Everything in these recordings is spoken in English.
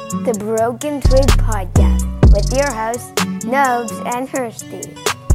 the Broken Twig Podcast with your hosts, Nobes and Hursty.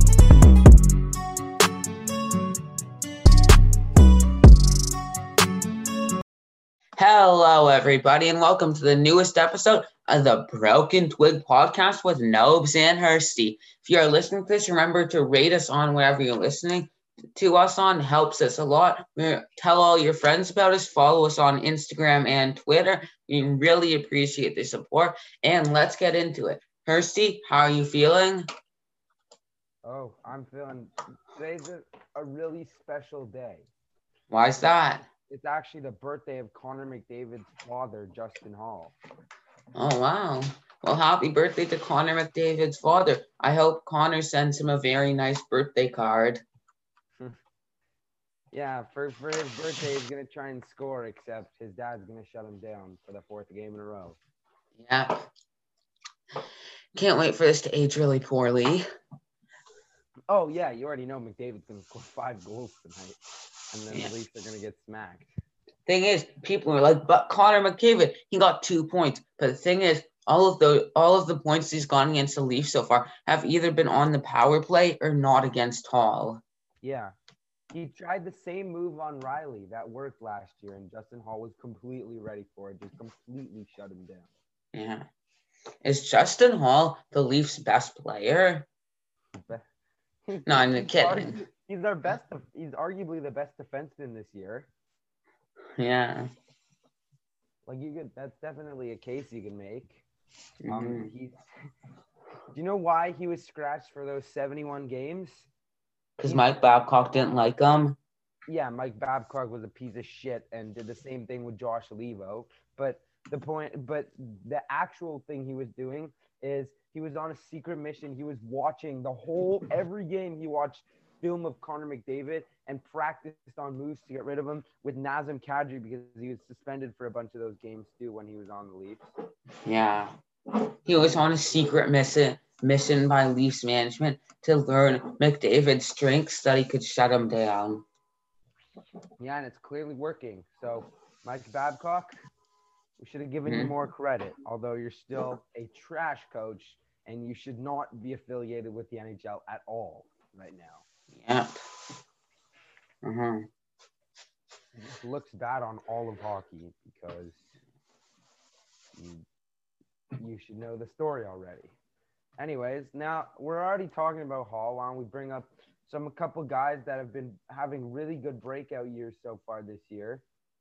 Hello, everybody, and welcome to the newest episode of the Broken Twig Podcast with Nobes and Hursty. If you are listening to this, remember to rate us on whatever you're listening to us on. It helps us a lot. Tell all your friends about us. Follow us on Instagram and Twitter. We really appreciate the support. And let's get into it. Hursty, how are you feeling? Oh, I'm feeling today's a really special day. Why is that? It's actually the birthday of Connor McDavid's father, Justin Hall. Oh, wow. Well, happy birthday to Connor McDavid's father. I hope Connor sends him a very nice birthday card. Yeah, for his birthday, he's going to try and score, except his dad's going to shut him down for the fourth game in a row. Yeah. Can't wait for this to age really poorly. Oh, yeah, you already know McDavid's going to score 5 goals tonight, and then the Leafs are going to get smacked. Thing is, people are like, but Connor McDavid, he got 2 points. But the thing is, all of the points he's gotten against the Leafs so far have either been on the power play or not against Hall. Yeah. He tried the same move on Riley that worked last year, and Justin Hall was completely ready for it, just completely shut him down. Yeah. Is Justin Hall the Leafs' best player? No, I'm kidding. He's arguably the best defenseman this year. Yeah. That's definitely a case you can make. Mm-hmm. Do you know why he was scratched for those 71 games? Because Mike Babcock didn't like him. Yeah, Mike Babcock was a piece of shit and did the same thing with Josh Olivo. But the actual thing he was doing is he was on a secret mission. He was watching every game he watched film of Connor McDavid and practiced on moves to get rid of him with Nazem Kadri because he was suspended for a bunch of those games too when he was on the Leafs. Yeah. He was on a secret mission by Leafs management to learn McDavid's strengths so that he could shut him down. Yeah, and it's clearly working. So, Mike Babcock, we should have given you more credit, although you're still a trash coach and you should not be affiliated with the NHL at all right now. Yep. Mm-hmm. It just looks bad on all of hockey because you should know the story already. Anyways, now we're already talking about Hall. Why don't we bring up a couple guys that have been having really good breakout years so far this year.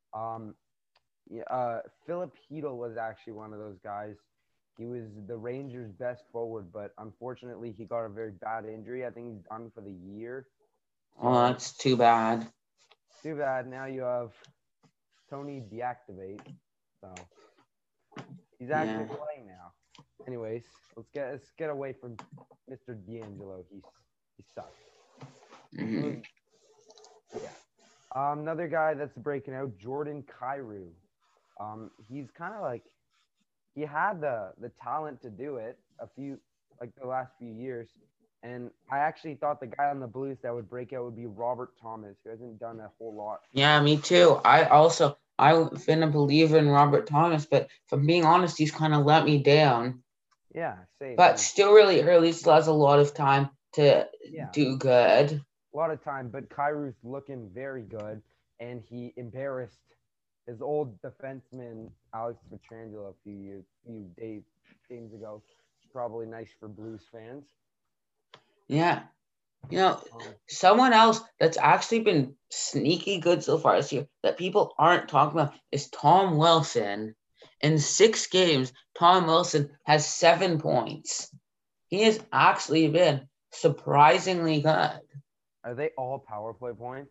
Philip Hedl was actually one of those guys. He was the Rangers' best forward, but unfortunately he got a very bad injury. I think he's done for the year. Oh, that's too bad. Too bad. Now you have Tony Deactivate. So he's actually playing now. Anyways, let's get away from Mr. D'Angelo. He sucks. Mm-hmm. Yeah. Another guy that's breaking out, Jordan Kyrou. He's kind of like he had the talent to do it the last few years. And I actually thought the guy on the Blues that would break out would be Robert Thomas, who hasn't done a whole lot. Yeah, me too. I've been a believer in Robert Thomas, but if I'm being honest, he's kind of let me down. Yeah, same. But still really early, still has a lot of time to do good. A lot of time, but Kyrou's looking very good, and he embarrassed his old defenseman, Alex Pietrangelo, a few games ago. It's probably nice for Blues fans. Yeah. You know, someone else that's actually been sneaky good so far this year that people aren't talking about is Tom Wilson. In 6 games, Tom Wilson has 7 points. He has actually been surprisingly good. Are they all power play points?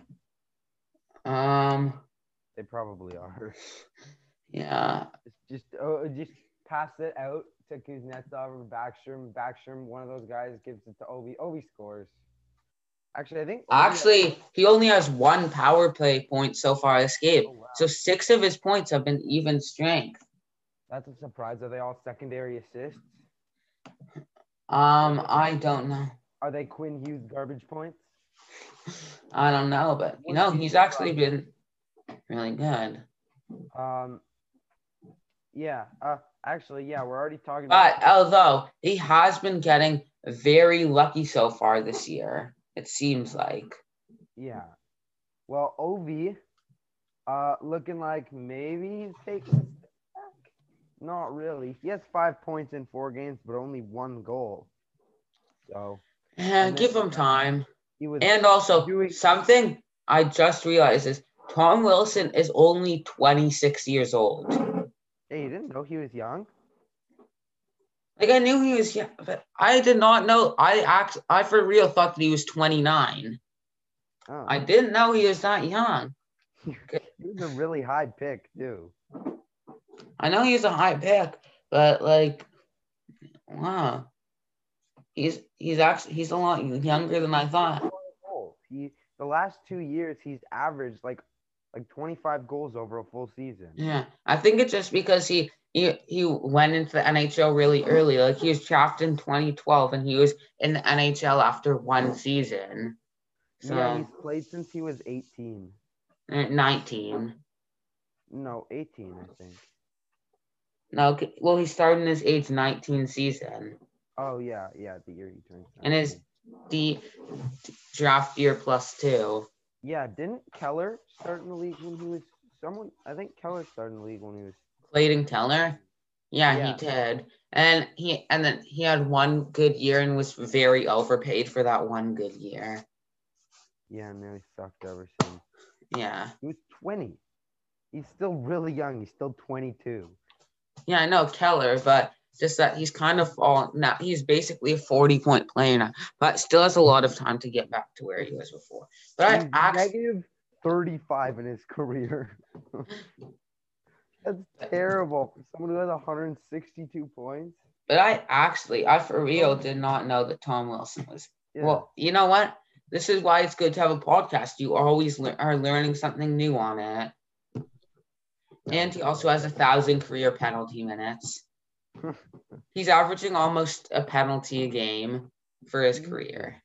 They probably are. Yeah. Just pass it out to Kuznetsov or Backstrom. Backstrom, one of those guys, gives it to Ovi. Ovi scores. Actually, he only has 1 power play point so far this game. Oh, wow. So 6 of his points have been even strength. That's a surprise. Are they all secondary assists? I don't know. Are they Quinn Hughes garbage points? I don't know, but he's actually been really good. Yeah. Actually, yeah, we're already talking But about. although he has been getting very lucky so far this year, it seems like. Yeah. Well, Ovi, looking like maybe he's taking a step back. Not really. He has 5 points in 4 games, but only 1 goal. So, and then Give him time. he was And also, doing. something I just realized is Tom Wilson is only 26 years old. Hey, you didn't know he was young? Like, I knew he was young, but I did not know. I for real thought that he was 29. Oh, I didn't know he was that young. he was a really high pick too. I know he's a high pick, but like, wow, he's a lot younger than I thought. The last 2 years he's averaged like 25 goals over a full season. Yeah, I think it's just because he went into the NHL really early. Like, he was drafted in 2012, and he was in the NHL after one season. So Yeah, he's played since he was 18. 19. No, 18, I think. No, well, he started in his age 19 season, Oh yeah, the year he turned 17. and his the draft year +2. Yeah, didn't Keller start in the league when he was someone? I think Keller started in the league when he was. Clayton Keller. Yeah, Yeah. he did. And then he had one good year and was very overpaid for that one good year. Yeah, and then he sucked ever since. Yeah. He was 20. He's still really young. He's still 22. Yeah, I know Keller, but just that he's kind of all now. He's basically a 40-point player now, but still has a lot of time to get back to where he was before. But He's negative 35 in his career. That's terrible for someone who has 162 points. But I for real did not know that Tom Wilson was. Yeah. Well, you know what? This is why it's good to have a podcast. You always are learning something new on it. And he also has 1,000 career penalty minutes. He's averaging almost a penalty a game for his career.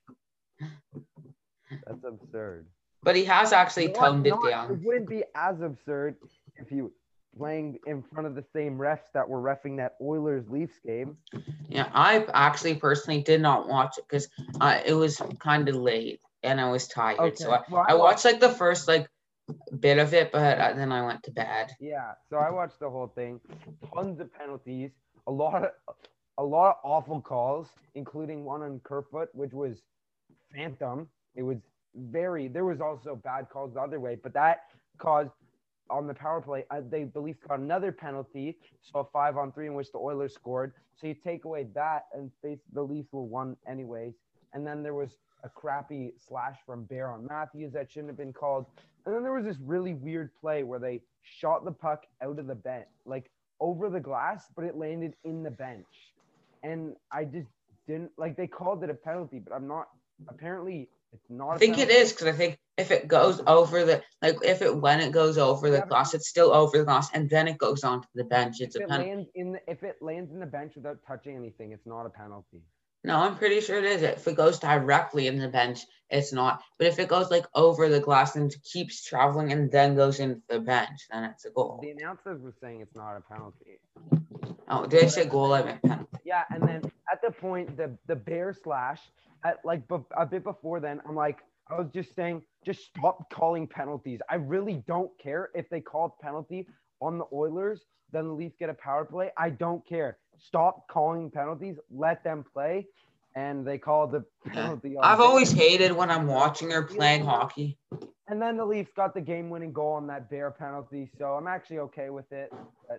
That's absurd. But he has actually toned it down. It wouldn't be as absurd if you playing in front of the same refs that were reffing that Oilers-Leafs game. Yeah, I actually personally did not watch it because it was kind of late and I was tired. Okay. So I watched like the first bit of it, but then I went to bed. Yeah, so I watched the whole thing. Tons of penalties, a lot of awful calls, including one on Kerfoot, which was phantom. It was there was also bad calls the other way, but that caused on the power play, the Leafs got another penalty, so a 5-on-3 in which the Oilers scored. So you take away that, and the Leafs will won anyways. And then there was a crappy slash from Bear on Matthews that shouldn't have been called. And then there was this really weird play where they shot the puck out of the bench, like over the glass, but it landed in the bench. And I just didn't they called it a penalty, but I'm not. Apparently, it's not. I think it is because I think if it goes over when it goes over the glass, it's still over the glass, and then it goes onto the bench. It's a penalty. If it lands in the bench without touching anything, it's not a penalty. No, I'm pretty sure it is. If it goes directly in the bench, it's not. But if it goes over the glass and keeps traveling and then goes into the bench, then it's a goal. The announcers were saying it's not a penalty. Oh, did I say goal? I meant penalty. Yeah, and then at the point, the Bear slash, at a bit before then, I was just saying, just stop calling penalties. I really don't care if they called penalty on the Oilers, then the Leafs get a power play. I don't care. Stop calling penalties. Let them play. And they called the penalty. I've always hated when I'm watching or playing hockey. And then the Leafs got the game-winning goal on that Bear penalty, so I'm actually okay with it. But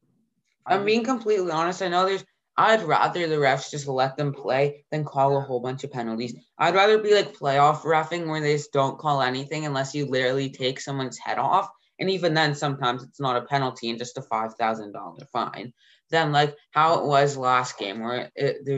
I'm being completely honest. I know I'd rather the refs just let them play than call a whole bunch of penalties. I'd rather be like playoff reffing where they just don't call anything unless you literally take someone's head off. And even then, sometimes it's not a penalty and just a $5,000 fine. Then how it was last game where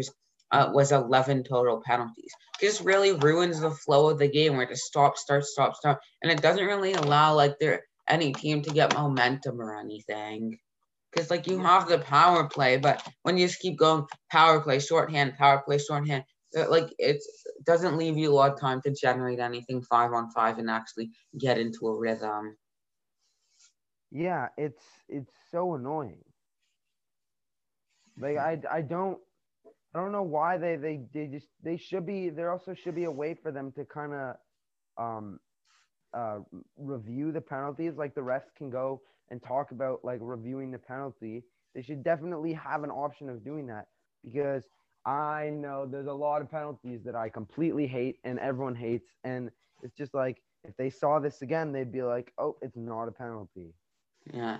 was 11 total penalties. It just really ruins the flow of the game where it just stop, start. And it doesn't really allow any team to get momentum or anything. Because you have the power play, but when you just keep going power play, shorthand, it doesn't leave you a lot of time to generate anything 5-on-5 and actually get into a rhythm. Yeah, it's so annoying. Like I don't know why they should be there also should be a way for them to kind of um review the penalties. Like the refs can go and talk about like reviewing the penalty. They should definitely have an option of doing that because I know there's a lot of penalties that I completely hate and everyone hates. And it's just like if they saw this again, they'd be like, oh, it's not a penalty. Yeah.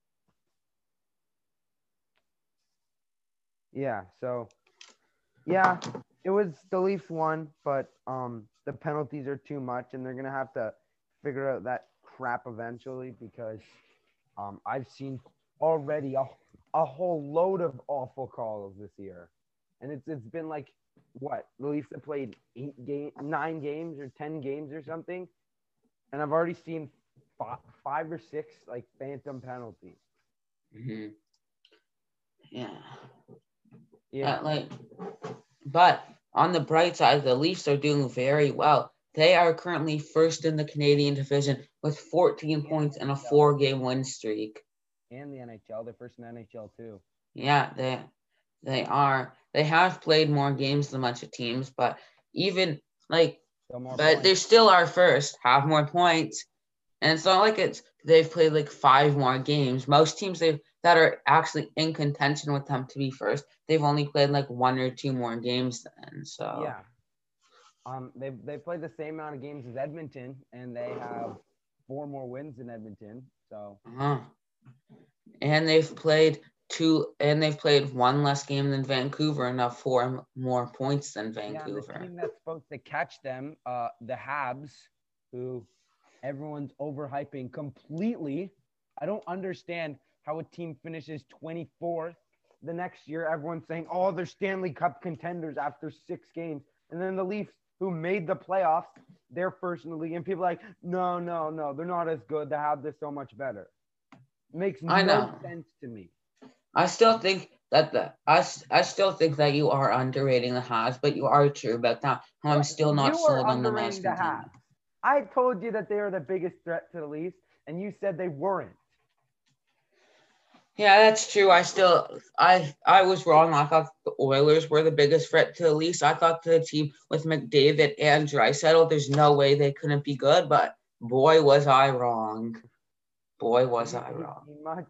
Yeah. So yeah, it was the Leafs won, but the penalties are too much and they're gonna have to figure out that crap eventually because I've seen already a whole load of awful calls this year, and it's been like what the Leafs have played 9 games or 10 games or something, and I've already seen five or six like phantom penalties. Mm-hmm. Yeah. Yeah, But on the bright side, the Leafs are doing very well. They are currently first in the Canadian division with 14 points and a 4-game win streak. and the NHL, they're first in the NHL too. Yeah, they are. They have played more games than a bunch of teams, but even like, but they still are first, have more points, and it's not like they've played like 5 more games. Most teams that are actually in contention with them to be first, they've only played like 1 or 2 more games then. So yeah, they played the same amount of games as Edmonton, and they have 4 more wins than Edmonton. So and they've played 1 less game than Vancouver and have 4 more points than Vancouver. Yeah, the team that's supposed to catch them, the Habs, who everyone's overhyping completely. I don't understand how a team finishes 24th the next year. Everyone's saying, oh, they're Stanley Cup contenders after 6 games. And then the Leafs, who made the playoffs, they're first in the league. And people are like, no, they're not as good. The Habs are so much better. Makes no sense to me. I still think that I still think that you are underrating the Habs, but you are true about that. I'm still not sold on them as the Habs. I told you that they are the biggest threat to the Leafs, and you said they weren't. Yeah, that's true. I was wrong. I thought the Oilers were the biggest threat to the Leafs. I thought the team with McDavid and Draisaitl, there's no way they couldn't be good, but boy was I wrong. Boy was I wrong. Much.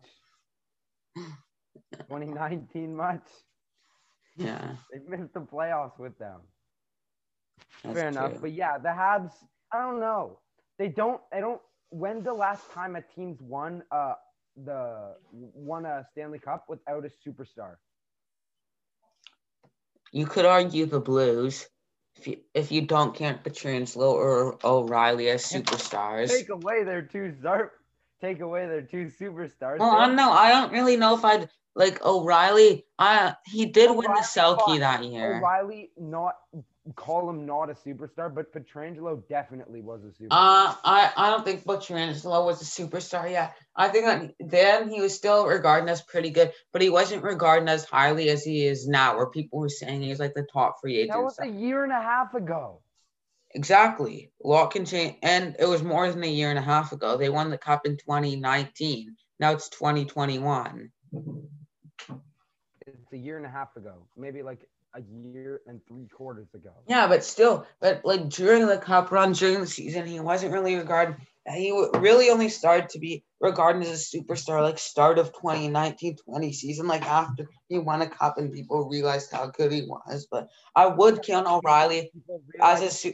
2019 much. Yeah. They missed the playoffs with them. That's Fair enough. true. But yeah, the Habs, I don't know. They don't when's the last time a team's won a Stanley Cup without a superstar? You could argue the Blues if you don't count Pietrangelo or O'Reilly as superstars. Take away their two superstars. Well, I don't know. I don't really know if I'd like O'Reilly. He did win the Selke that year. O'Reilly call him not a superstar, but Pietrangelo definitely was a superstar. I don't think Pietrangelo was a superstar yet. I think that then he was still regarded as pretty good, but he wasn't regarded as highly as he is now, where people were saying he's like the top free agent. That was a year and a half ago. Exactly. A lot can change, and it was more than a year and a half ago. They won the Cup in 2019. Now it's 2021. It's a year and a half ago. Maybe like a year and 3 quarters ago. Yeah, but like during the Cup run, during the season, he wasn't really regarded. He really only started to be regarded as a superstar like start of 2019-20 season, like after he won a Cup and people realized how good he was. But I would count O'Reilly as a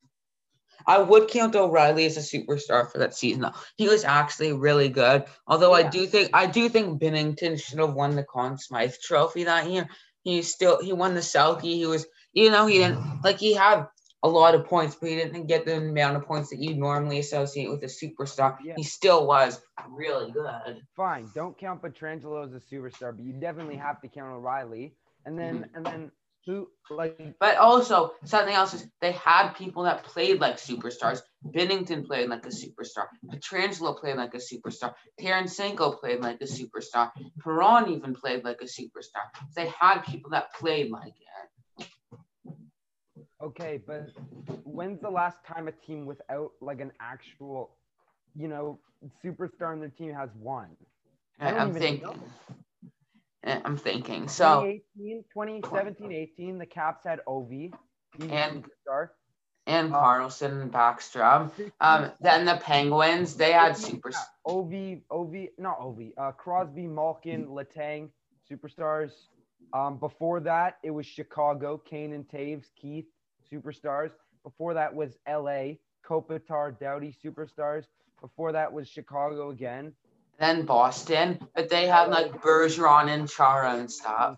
superstar for that season. He was actually really good. Although I do think Binnington should have won the Conn Smythe Trophy that year. He won the Selke. He was, he didn't, like, he had a lot of points, but he didn't get the amount of points that you normally associate with a superstar. Yeah. He still was really good. Fine, don't count Pietrangelo as a superstar, but you definitely have to count O'Reilly. And then who, like, but also something else is they had people that played like superstars. Binnington played like a superstar. Pietrangelo played like a superstar. Tarasenko played like a superstar. Perron even played like a superstar. They had people that played like it. Okay, but when's the last time a team without like an actual, superstar on their team has won? I'm thinking. I'm thinking. So 2017-18, the Caps had Ovi. He's a And- superstar. and Carlson and Backstrom. 16, Then the Penguins, they had super. not Ovi. Crosby, Malkin, Letang, superstars. Before that, it was Chicago, Kane and Taves, Keith, superstars. Before that was LA, Kopitar, Doughty, superstars. Before that was Chicago again. Then Boston, but they had like Bergeron and Chara and stuff.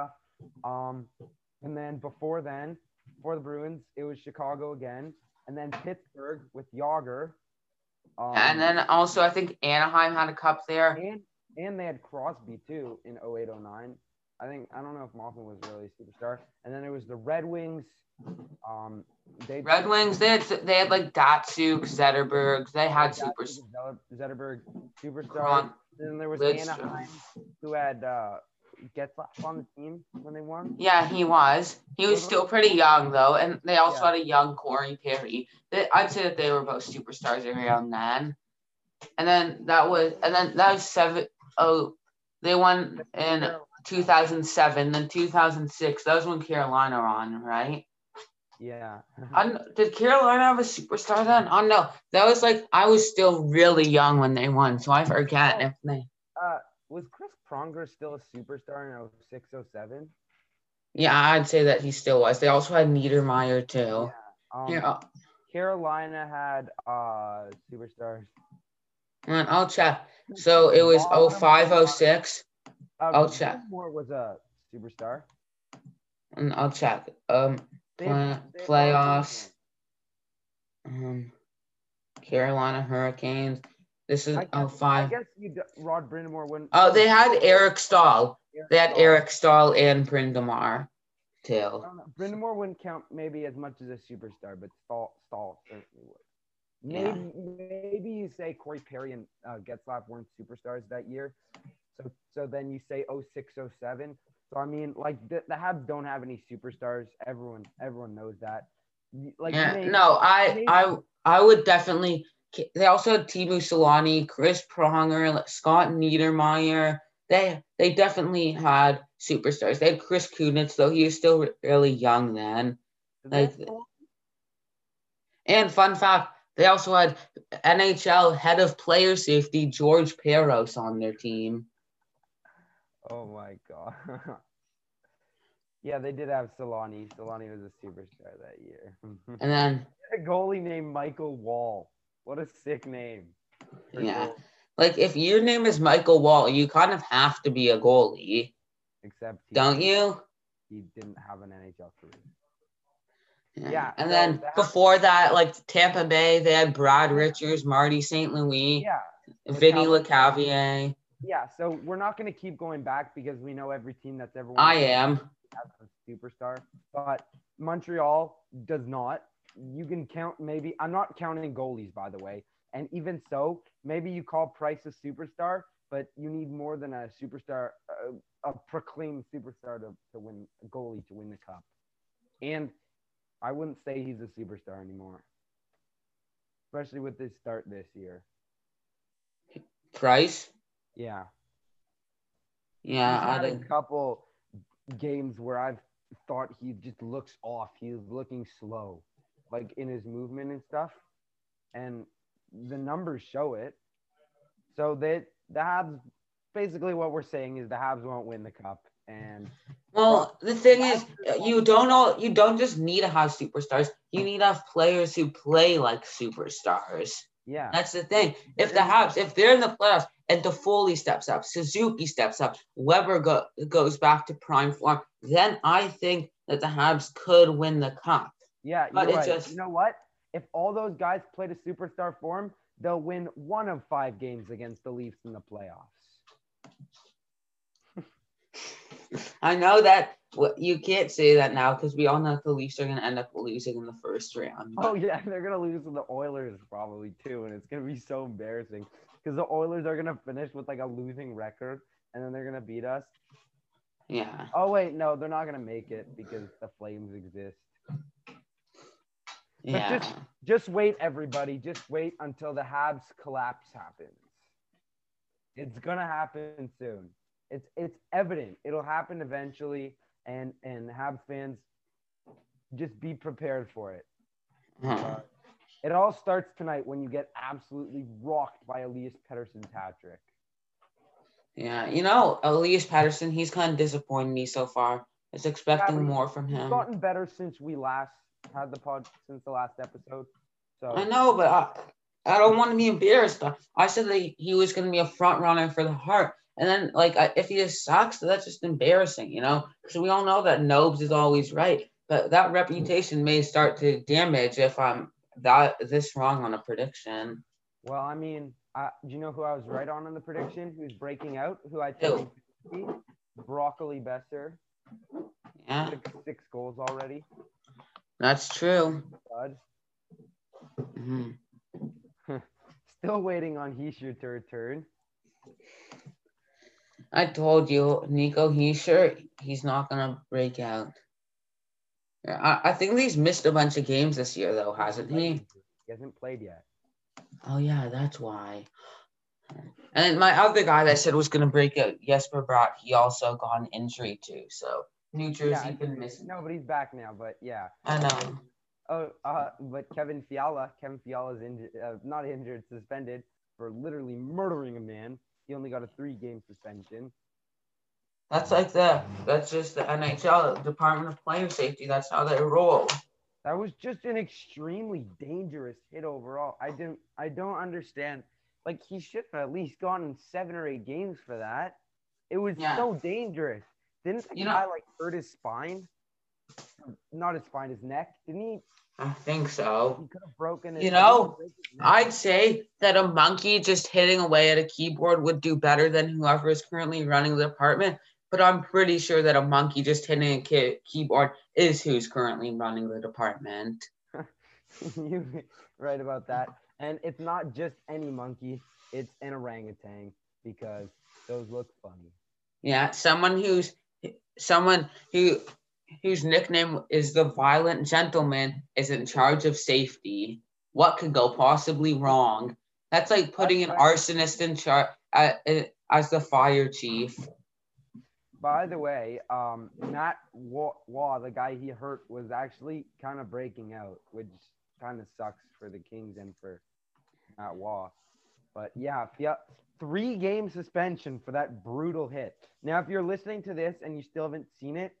And then before the Bruins, it was Chicago again, and then Pittsburgh with Yager. And then also, I think Anaheim had a cup there. And they had Crosby too in 08-09. I don't know if Malkin was really a superstar. And then it was the Red Wings. Red Wings, they had like Datsuk, Zetterberg. They had superstars. Zetterberg, superstar. Kron, and then there was Lidstrom. Anaheim, who had Getzlaf on the team when they won. Yeah, he was. He was still pretty young though, and they also had a young Corey Perry. I'd say that they were both superstars around then. And then that was 7. Oh, they won in 2007. Then 2006. That was when Carolina were on, right? Yeah. Did Carolina have a superstar then? Oh no, that was like I was still really young when they won, so I forget if they. Was Chris Pronger still a superstar in 06-07? Yeah, I'd say that he still was. They also had Niedermeyer too. Yeah. Carolina had superstars. I'll check. So it was 05-06. I'll check. Moore was a superstar. And I'll check. Playoffs. Carolina Hurricanes. This is 05. I guess Rod Brindamore wouldn't. Oh, they had Eric Stahl. They had Eric Stahl and Brindamore too. Brindamore wouldn't count maybe as much as a superstar, but Stahl certainly would. Maybe you say Corey Perry and Getzlaf weren't superstars that year. So then you say 06-07. So I mean, like the Habs don't have any superstars. Everyone knows that. Like I would definitely. They also had Teemu Selanne, Chris Pronger, Scott Niedermeyer. They definitely had superstars. They had Chris Kunitz, though he was still really young then. And fun fact, they also had NHL head of player safety George Peros on their team. Oh my god. Yeah, they did have Selanne. Selanne was a superstar that year. And then a goalie named Michael Wall. What a sick name. Yeah. Like if your name is Michael Wall, you kind of have to be a goalie. Except don't you? He didn't have an NHL career. Yeah. And then before that, like Tampa Bay, they had Brad Richards, Marty St. Louis, Vinny LeCavier. Yeah, so we're not going to keep going back because we know every team that's ever won. I am. Has a superstar, but Montreal does not. You can count maybe. I'm not counting goalies, by the way. And even so, maybe you call Price a superstar, but you need more than a superstar, a proclaimed superstar to win a goalie to win the cup. And I wouldn't say he's a superstar anymore, especially with this start this year. Price? Yeah. Yeah, I had a couple games where I've thought he just looks off. He's looking slow, like in his movement and stuff. And the numbers show it. So the Habs, basically what we're saying is the Habs won't win the cup. And the thing is, you don't just need to have superstars. You need to have players who play like superstars. Yeah, that's the thing. If the Habs, if they're in the playoffs and Toffoli steps up, Suzuki steps up, Weber goes back to prime form, then I think that the Habs could win the cup. Yeah, you're right. You know what? If all those guys play to superstar form, they'll win 1 of 5 games against the Leafs in the playoffs. I know that you can't say that now because we all know that the Leafs are going to end up losing in the first round. Oh, yeah, they're going to lose to the Oilers probably too, and it's going to be so embarrassing because the Oilers are going to finish with like a losing record, and then they're going to beat us. Yeah. Oh, wait, no, they're not going to make it because the Flames exist. Yeah. But just wait, everybody. Just wait until the Habs collapse happens. It's going to happen soon. It's evident. It'll happen eventually, and Habs fans just be prepared for it. It all starts tonight when you get absolutely rocked by Elias Pettersson's hat trick. Yeah, Elias Pettersson, he's kind of disappointed me so far. I was expecting more from him. He's gotten better since we last had since the last episode. So I know, but I don't want to be embarrassed. I said that he was going to be a front runner for the Hart. And then, if he just sucks, that's just embarrassing, because we all know that Nobes is always right. But that reputation may start to damage if I'm this wrong on a prediction. Well, I mean, do you know who I was right on the prediction? Who's breaking out? Who I think? Broccoli Besser. Yeah. 6 goals already. That's true. Mm-hmm. Still waiting on Hischier to return. I told you, Nico Hischier, he's not going to break out. I think he's missed a bunch of games this year, though, hasn't he? He hasn't played yet. Oh, yeah, that's why. And my other guy that I said was going to break out, Jesper Bratt, he also got an injury, too. So, New Jersey been missing. No, but he's back now, but yeah. I know. But Kevin Fiala's injured, not injured, suspended for literally murdering a man. He only got a 3-game suspension. That's just the NHL, Department of Player Safety. That's how they roll. That was just an extremely dangerous hit overall. I don't understand. He should have at least gotten 7 or 8 games for that. It was so dangerous. Didn't the guy hurt his spine? Not his spine, his neck. Didn't he? I think so. He could have broken it. I'd say that a monkey just hitting away at a keyboard would do better than whoever is currently running the department. But I'm pretty sure that a monkey just hitting a keyboard is who's currently running the department. You're right about that. And it's not just any monkey. It's an orangutan because those look funny. Yeah, someone whose nickname is the Violent Gentleman is in charge of safety. What could go possibly wrong? That's like putting an arsonist in charge as the fire chief. By the way, Matt Waugh, the guy he hurt, was actually kind of breaking out, which kind of sucks for the Kings and for Matt Waugh. But yeah, 3-game suspension for that brutal hit. Now, if you're listening to this and you still haven't seen it,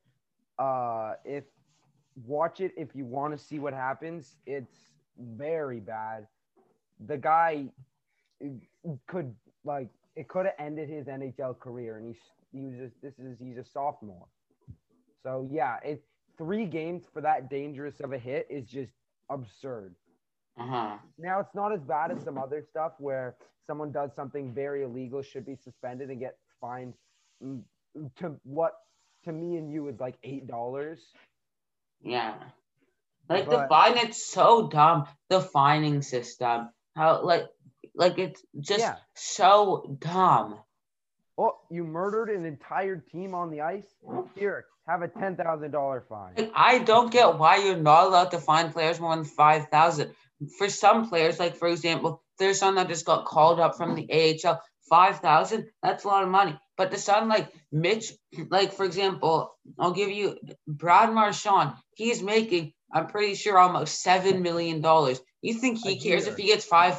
watch it if you want to see what happens. It's very bad. The guy could it could have ended his NHL career, and he's a sophomore. So yeah, 3 games for that dangerous of a hit is just absurd. Now it's not as bad as some other stuff where someone does something very illegal, should be suspended and get fined to what to me and you is $8. Yeah. The fine, it's so dumb. The fining system. How it's just so dumb. Oh, you murdered an entire team on the ice? Here, have a $10,000 fine. I don't get why you're not allowed to fine players more than $5,000. For some players, for example, there's some that just got called up from the AHL. $5,000, that's a lot of money. But to sound like Mitch, for example, I'll give you Brad Marchand. He's making, I'm pretty sure, almost $7 million. You think he cares if he gets fined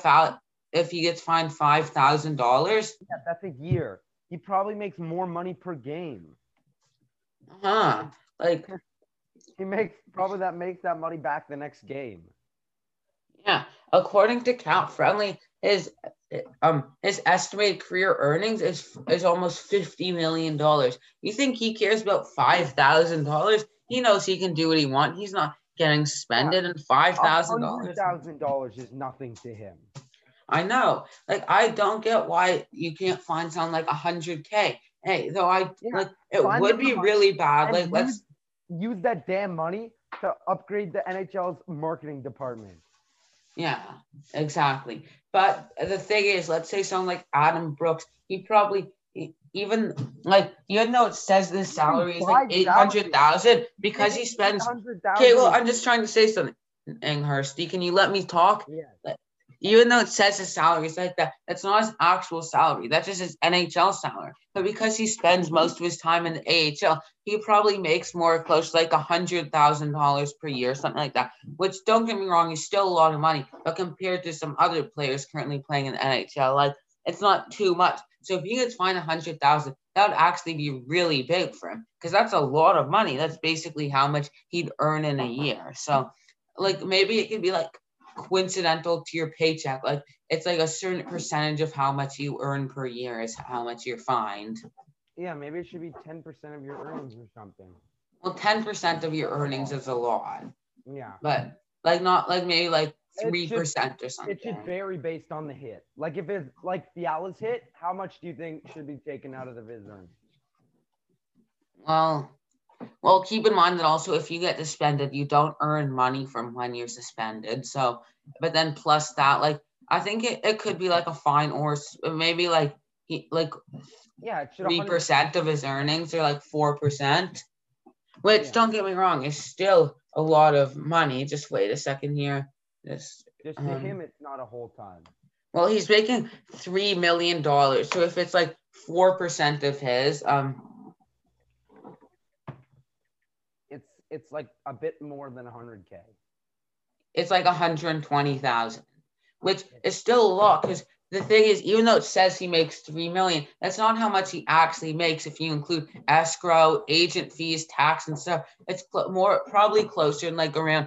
$5,000? Yeah, that's a year. He probably makes more money per game. He makes that money back the next game. Yeah, according to Cap Friendly, his estimated career earnings is almost $50 million. You think he cares about $5,000? He knows he can do what he wants. He's not getting suspended, and $5,000. $100,000 is nothing to him. I know. I don't get why you can't find someone $100K. Hey, though it would be really bad. Let's use that damn money to upgrade the NHL's marketing department. Yeah, exactly. But the thing is, let's say someone like Adam Brooks, he probably even even though it says the salary is $800,000 because he spends. Okay, well, I'm just trying to say something. Anghursty, can you let me talk? Yeah. even though it says his salary is like that, that's not his actual salary. That's just his NHL salary. But because he spends most of his time in the AHL, he probably makes more close to like $100,000 per year, something like that. Which, don't get me wrong, is still a lot of money. But compared to some other players currently playing in the NHL, like it's not too much. So if he gets fined $100,000, that would actually be really big for him because that's a lot of money. That's basically how much he'd earn in a year. So, like maybe it could be like coincidental to your paycheck. Like it's like a certain percentage of how much you earn per year is how much you're fined. Yeah, maybe it should be 10% of your earnings or something. Well, 10% of your earnings is a lot, Yeah. but like not like maybe like It 3% or something. It should vary based on the hit. Like if it's like Fiala's hit, how much do you think should be taken out of his earnings? Well, keep in mind that also if you get suspended, you don't earn money from when you're suspended. So, but then plus that, like I think it could be like a fine or maybe like yeah, it should 3% of his earnings or like 4%. Which don't get me wrong, is still a lot of money. Just wait a second here. Just to him, it's not a whole ton. Well, he's making $3 million. So if it's like 4% of his, it's like a bit more than 100K. It's like 120,000, which is still a lot because the thing is, even though it says he makes $3 million, that's not how much he actually makes if you include escrow, agent fees, tax, and stuff. It's probably closer than like around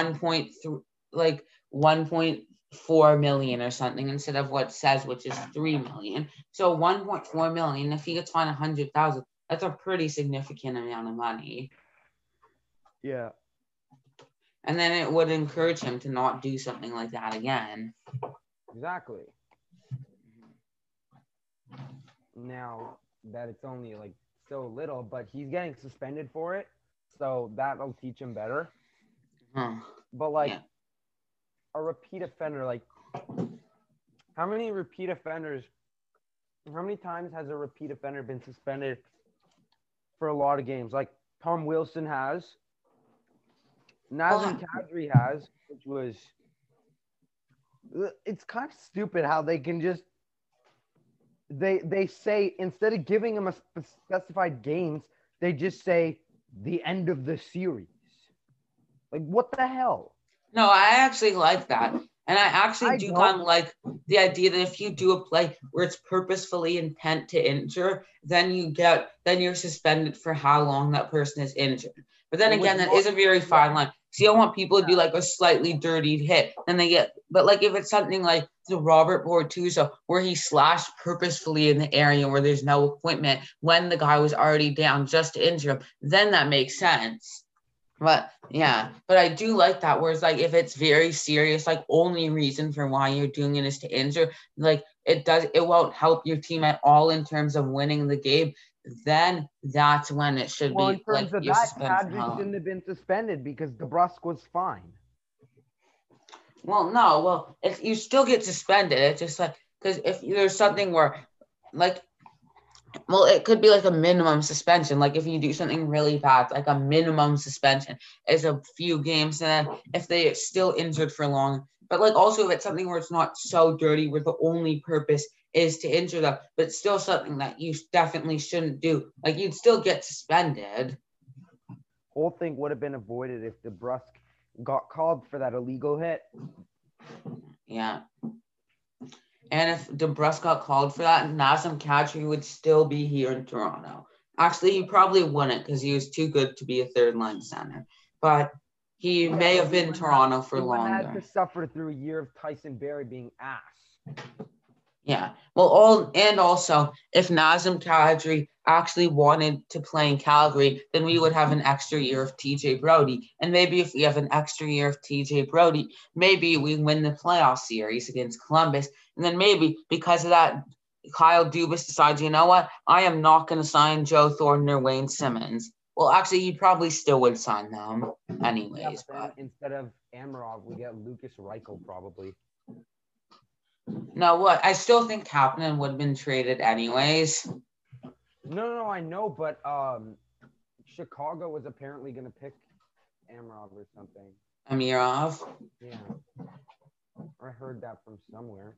1.4 million or something instead of what it says, which is 3 million. So 1.4 million, if he gets fined 100,000, that's a pretty significant amount of money. Yeah. And then it would encourage him to not do something like that again. Exactly. Now that it's only like so little, but he's getting suspended for it, so that'll teach him better. But like a repeat offender, like how many times has a repeat offender been suspended for a lot of games? Like Tom Wilson has. Nazem Kadri has, which was, it's kind of stupid how they can just, they say, instead of giving him a specified games, they just say the end of the series. Like, what the hell? No, I actually like that. And I actually do kind of like the idea that if you do a play where it's purposefully intent to injure, then you're suspended for how long that person is injured. But then again, that is a very fine line. So you don't want people to do like a slightly dirty hit, and but like if it's something like the Robert Bortuzzo, where he slashed purposefully in the area where there's no equipment when the guy was already down just to injure him, then that makes sense. But I do like that. Whereas like if it's very serious, like only reason for why you're doing it is to injure, like it won't help your team at all in terms of winning the game. Then that's when it should be. In terms of that, Kadri shouldn't have been suspended because DeBrusk was fine. Well, no. Well, if you still get suspended, it's just like because if there's something where, like, well, it could be like a minimum suspension. Like if you do something really bad, like a minimum suspension is a few games, and then if they are still injured for long. But like also if it's something where it's not so dirty, where the only purpose is to injure them, but it's still something that you definitely shouldn't do. Like you'd still get suspended. Whole thing would have been avoided if DeBrusk got called for that illegal hit. Yeah. And if DeBrusk got called for that, Nazem Kadri would still be here in Toronto. Actually, he probably wouldn't because he was too good to be a third-line center. But he may have been Toronto for longer. He had to suffer through a year of Tyson Barrie being ass. Yeah. Well, also, if Nazem Kadri actually wanted to play in Calgary, then we would have an extra year of TJ Brodie. And maybe if we have an extra year of TJ Brodie, maybe we win the playoff series against Columbus. And then maybe because of that, Kyle Dubas decides, you know what? I am not going to sign Joe Thornton or Wayne Simmons. Well, actually, he probably still would sign them anyways. Yeah, but instead of Amarov, we get Lucas Reichel probably. No, what? I still think Kapanen would have been traded anyways. No, I know, but Chicago was apparently going to pick Amarov or something. Amirov? Yeah. I heard that from somewhere.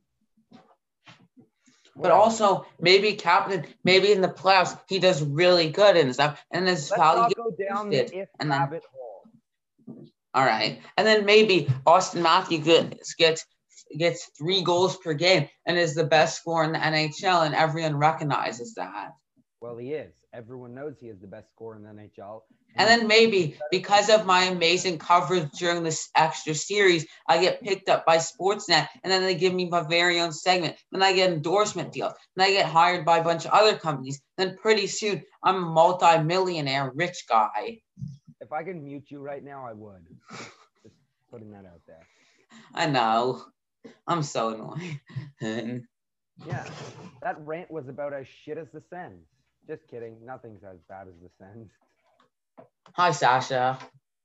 But also, maybe in the playoffs, he does really good and stuff. And his Let's value not go down the if and then, rabbit hole. all right. And then maybe Austin Matthews gets 3 goals per game and is the best scorer in the NHL, and everyone recognizes that. Well, he is. Everyone knows he is the best scorer in the NHL. And then maybe because of my amazing coverage during this extra series, I get picked up by Sportsnet, and then they give me my very own segment. Then I get endorsement deals. Then I get hired by a bunch of other companies. Then pretty soon, I'm a multi-millionaire rich guy. If I could mute you right now, I would. Just putting that out there. I know. I'm so annoying. Yeah, that rant was about as shit as the Sens. Just kidding. Nothing's as bad as the Sens. Hi, Sasha.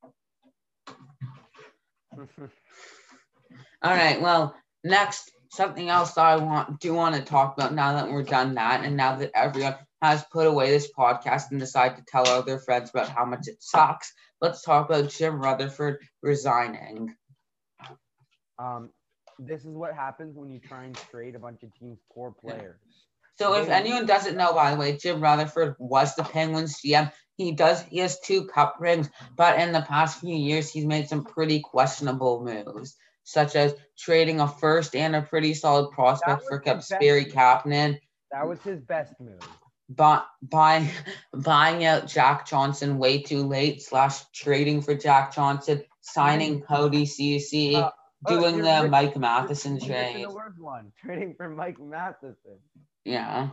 All right. Well, next, something else that I want to talk about now that we're done that, and now that everyone has put away this podcast and decided to tell all their friends about how much it sucks, let's talk about Jim Rutherford resigning. This is what happens when you try and trade a bunch of teams' core players. So if anyone doesn't know, by the way, Jim Rutherford was the Penguins GM. He has 2 cup rings, but in the past few years, he's made some pretty questionable moves, such as trading a first and a pretty solid prospect for Kasperi Kapanen. That was his best move. Buying out Jack Johnson way too late / trading for Jack Johnson, signing Cody Ceci, doing the Mike Matheson trade. The worst one, trading for Mike Matheson. Yeah.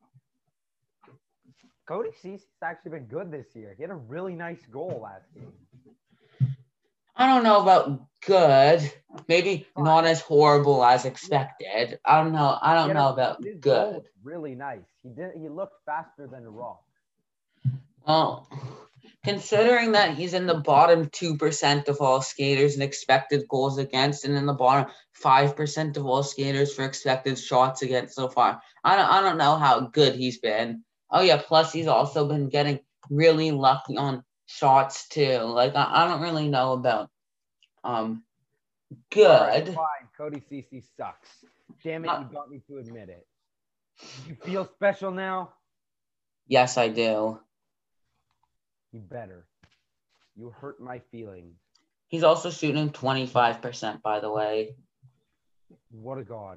Cody Ceci's actually been good this year. He had a really nice goal last game. I don't know about good. Maybe not as horrible as expected. I don't know. I don't know about his good. Goal was really nice. He looked faster than Rock. Well, considering that he's in the bottom 2% of all skaters in expected goals against, and in the bottom 5% of all skaters for expected shots against so far, I don't know how good he's been. Oh yeah, plus he's also been getting really lucky on shots too. Like I don't really know about good. Right, fine. Cody Ceci sucks. Damn it, you got me to admit it. You feel special now? Yes, I do. You better. You hurt my feelings. He's also shooting 25%, by the way. What a god.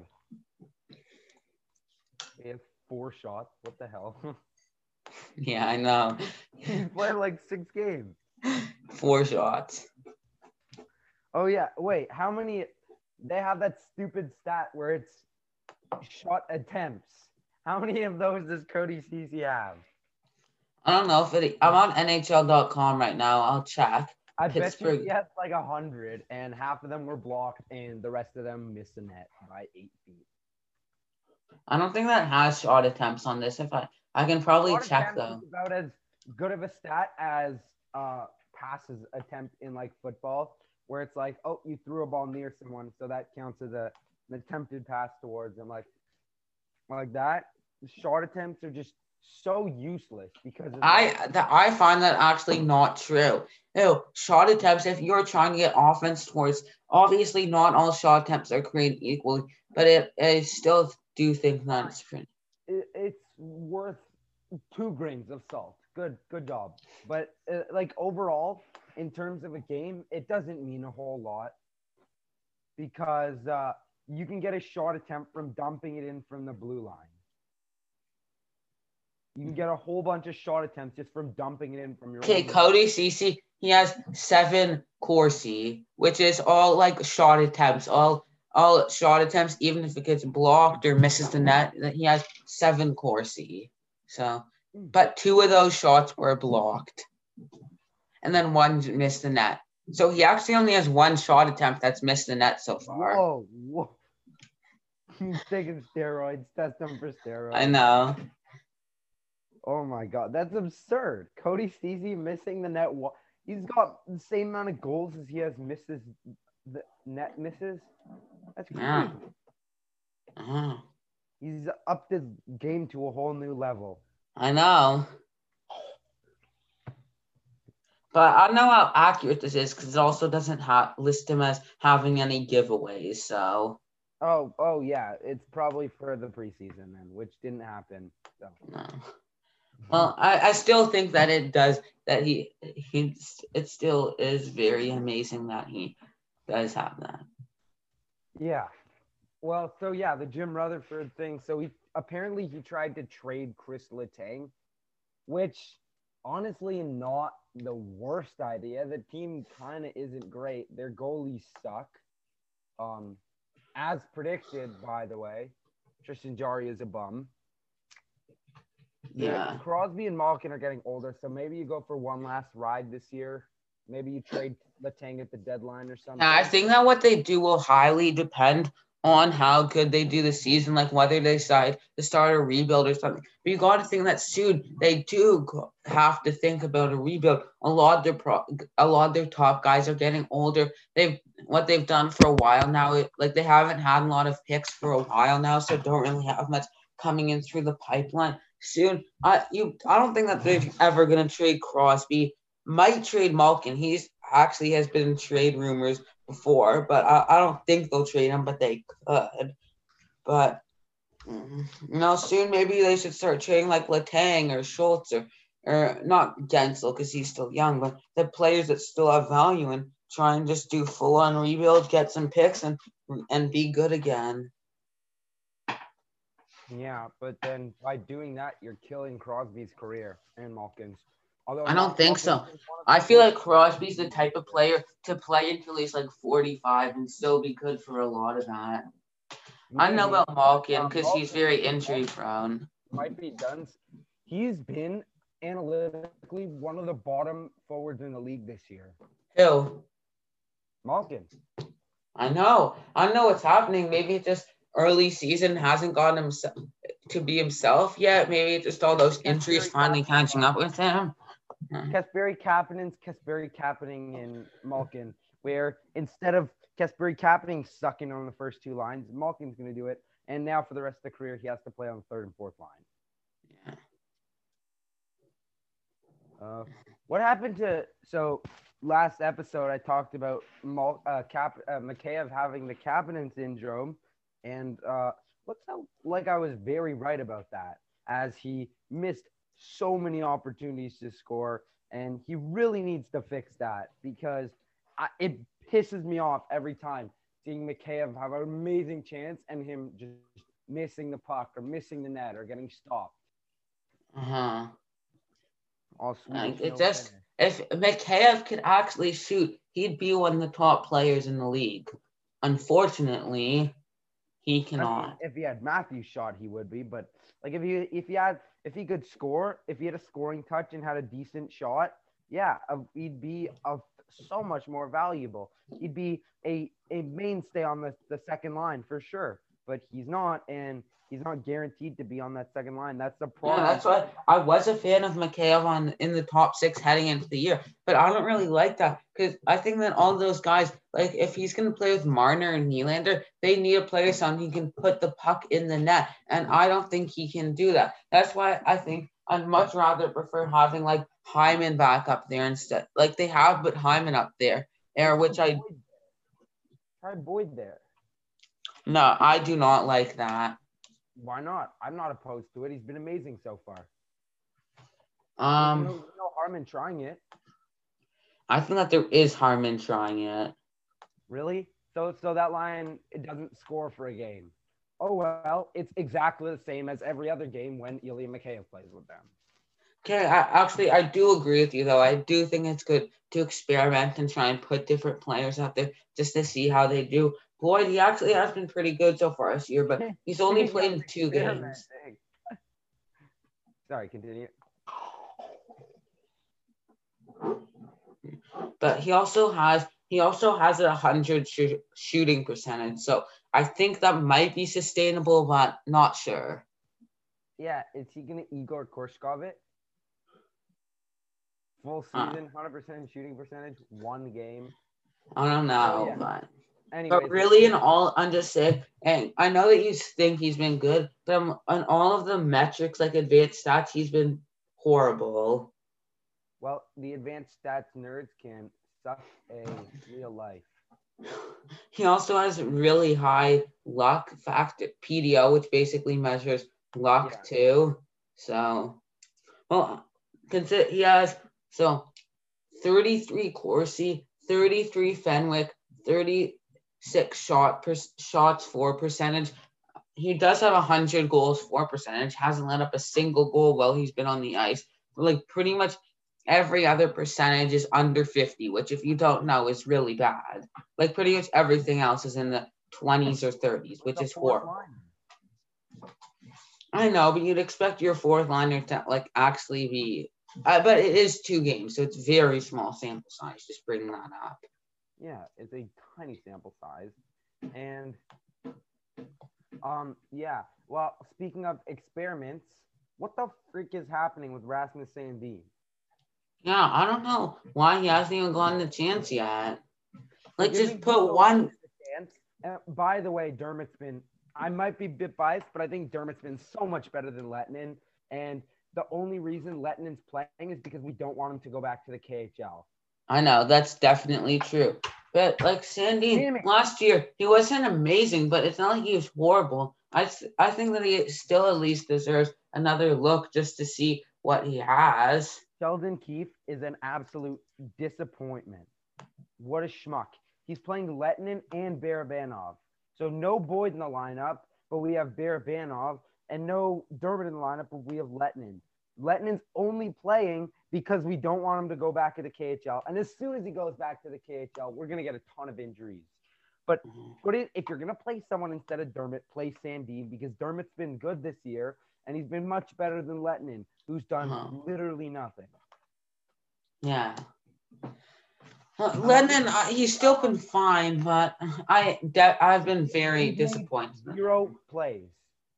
They have 4 shots. What the hell? Yeah, I know. He's played like 6 games. 4 shots. Oh, yeah. Wait, how many? They have that stupid stat where it's shot attempts. How many of those does Cody Ceci have? I don't know I'm on NHL.com right now. I'll check. I bet you he has like 100, and half of them were blocked, and the rest of them missed the net by 8 feet. I don't think that has shot attempts on this. If I can probably check though. It's about as good of a stat as passes attempt in like football, where it's like, oh, you threw a ball near someone, so that counts as an attempted pass towards them. Like that. Shot attempts are just so useless because I find that actually not true. Shot attempts, if you're trying to get offense towards, obviously not all shot attempts are created equally, but I still do think that it's pretty. It's worth 2 grains of salt. Good job. But like overall, in terms of a game, it doesn't mean a whole lot because you can get a shot attempt from dumping it in from the blue line. You can get a whole bunch of shot attempts just from dumping it in from your. Okay, Cody Ceci, he has 7 Corsi, which is all like shot attempts, all shot attempts, even if it gets blocked or misses the net. He has 7 Corsi. So, but 2 of those shots were blocked, and then 1 missed the net. So he actually only has 1 shot attempt that's missed the net so far. Whoa! He's taking steroids. Test him for steroids. I know. Oh my god, that's absurd. Cody Ceci missing the net. He's got the same amount of goals as he has misses. The net misses. That's crazy. Yeah. Uh-huh. He's upped his game to a whole new level. I know. But I don't know how accurate this is because it also doesn't list him as having any giveaways. So Oh yeah, it's probably for the preseason then, which didn't happen. So. No. Well, I still think that it does, that it still is very amazing that he does have that. Yeah. Well, so yeah, the Jim Rutherford thing. So he tried to trade Chris Letang, which honestly not the worst idea. The team kind of isn't great. Their goalies suck. As predicted, by the way, Tristan Jarry is a bum. Yeah. Crosby and Malkin are getting older, so maybe you go for one last ride this year. Maybe you trade Letang at the deadline or something. Yeah, I think that what they do will highly depend on how good they do the season, like whether they decide to start a rebuild or something. But you got to think that soon they do have to think about a rebuild. A lot of their top guys are getting older. What they've done for a while now, like they haven't had a lot of picks for a while now, so don't really have much coming in through the pipeline. Soon, I don't think that they're ever gonna trade Crosby. Might trade Malkin. He's actually has been in trade rumors before, but I don't think they'll trade him, but they could. But soon maybe they should start trading like Letang or Schultz or not Gensel because he's still young, but the players that still have value, and try and just do full on rebuild, get some picks, and be good again. Yeah, but then by doing that, you're killing Crosby's career and Malkin's. Although I don't think Malkin's so. one of I the feel most like Crosby's the type of player to play until he's like 45 and still be good for a lot of that. I don't know maybe about Malkin because he's Malkin very injury prone. might be done. He's been analytically one of the bottom forwards in the league this year. Who? Malkin. I know what's happening. Maybe it just early season hasn't gotten him to be himself yet. Maybe it's just all those injuries finally catching up with him. Kasperi Kapanen in Malkin, where instead of Kasperi Kapanen sucking on the first two lines, Malkin's going to do it. And now for the rest of the career, he has to play on the third and fourth line. Yeah. What happened to last episode? I talked about Mikheyev having the Kapanen syndrome, and looks like I was very right about that, as he missed so many opportunities to score, and he really needs to fix that because it pisses me off every time seeing Mikheyev have an amazing chance and him just missing the puck or missing the net or getting stopped. If Mikheyev could actually shoot, he'd be one of the top players in the league. Unfortunately, he cannot. I mean, if he had Matthew's shot, he would be. But like if he could score, if he had a scoring touch and had a decent shot, yeah, he'd be so much more valuable. He'd be a mainstay on the second line for sure. But he's not, and he's not guaranteed to be on that second line. That's the problem. Yeah, that's why I was a fan of Mikheyev in the top 6 heading into the year, but I don't really like that because I think that all those guys, like if he's going to play with Marner and Nylander, they need a player son who can put the puck in the net, and I don't think he can do that. That's why I think I'd much rather prefer having like Hyman back up there instead. Like they have, but Hyman up there, which I try Boyd there. No, I do not like that. Why not? I'm not opposed to it. He's been amazing so far. No harm in trying it. I think that there is harm in trying it. Really? So that line, it doesn't score for a game. Oh, well, it's exactly the same as every other game when Ilya Mikheyev plays with them. Okay, I do agree with you, though. I do think it's good to experiment and try and put different players out there just to see how they do. Boyd, he actually has been pretty good so far this year, but he's only played in 2 games. Sorry, continue. But he also has a 100 shooting percentage, so I think that might be sustainable, but not sure. Yeah, is he gonna Igor Korshkov it? Full season, 100% shooting percentage, 1 game. I don't know, but. Anyways, but really, I'm just saying, and I know that you think he's been good, but on all of the metrics, like advanced stats, he's been horrible. Well, the advanced stats nerds can suck a real life. He also has really high luck factor PDO, which basically measures luck Yeah. too. So, well, consider he has so 33 Corsi, 33 Fenwick, 36 shots for percentage. He does have 100 goals for percentage. Hasn't let up a single goal while he's been on the ice. Like pretty much every other percentage is under 50, which if you don't know is really bad. Like pretty much everything else is in the 20s or 30s, which The is fourth horrible. line. I know, but you'd expect your fourth liner to like actually be. But it is 2 games, so it's very small sample size. Just bringing that up. Yeah, it's a tiny sample size, and yeah. Well, speaking of experiments, what the freak is happening with Rasmus Sandin? Yeah, I don't know why he hasn't even gotten the chance yet. Like, Give just me put Nico one. Lettinen a chance. By the way, Dermott's been. I might be a bit biased, but I think Dermott's been so much better than Lettinen. And the only reason Lettinen's playing is because we don't want him to go back to the KHL. I know that's definitely true. But like Sandin last year, he wasn't amazing, but it's not like he was horrible. I think that he still at least deserves another look just to see what he has. Sheldon Keefe is an absolute disappointment. What a schmuck. He's playing Lettinen and Barabanov. So no Boyd in the lineup, but we have Barabanov, and no Dermott in the lineup, but we have Lettinen. Lettinen's only playing because we don't want him to go back to the KHL. And as soon as he goes back to the KHL, we're going to get a ton of injuries. But if you're going to play someone instead of Dermott, play Sandin, because Dermott's been good this year, and he's been much better than Lettinen, who's done literally nothing. Yeah. Lettinen, he's still been fine, but I've been very disappointed. 0 plays.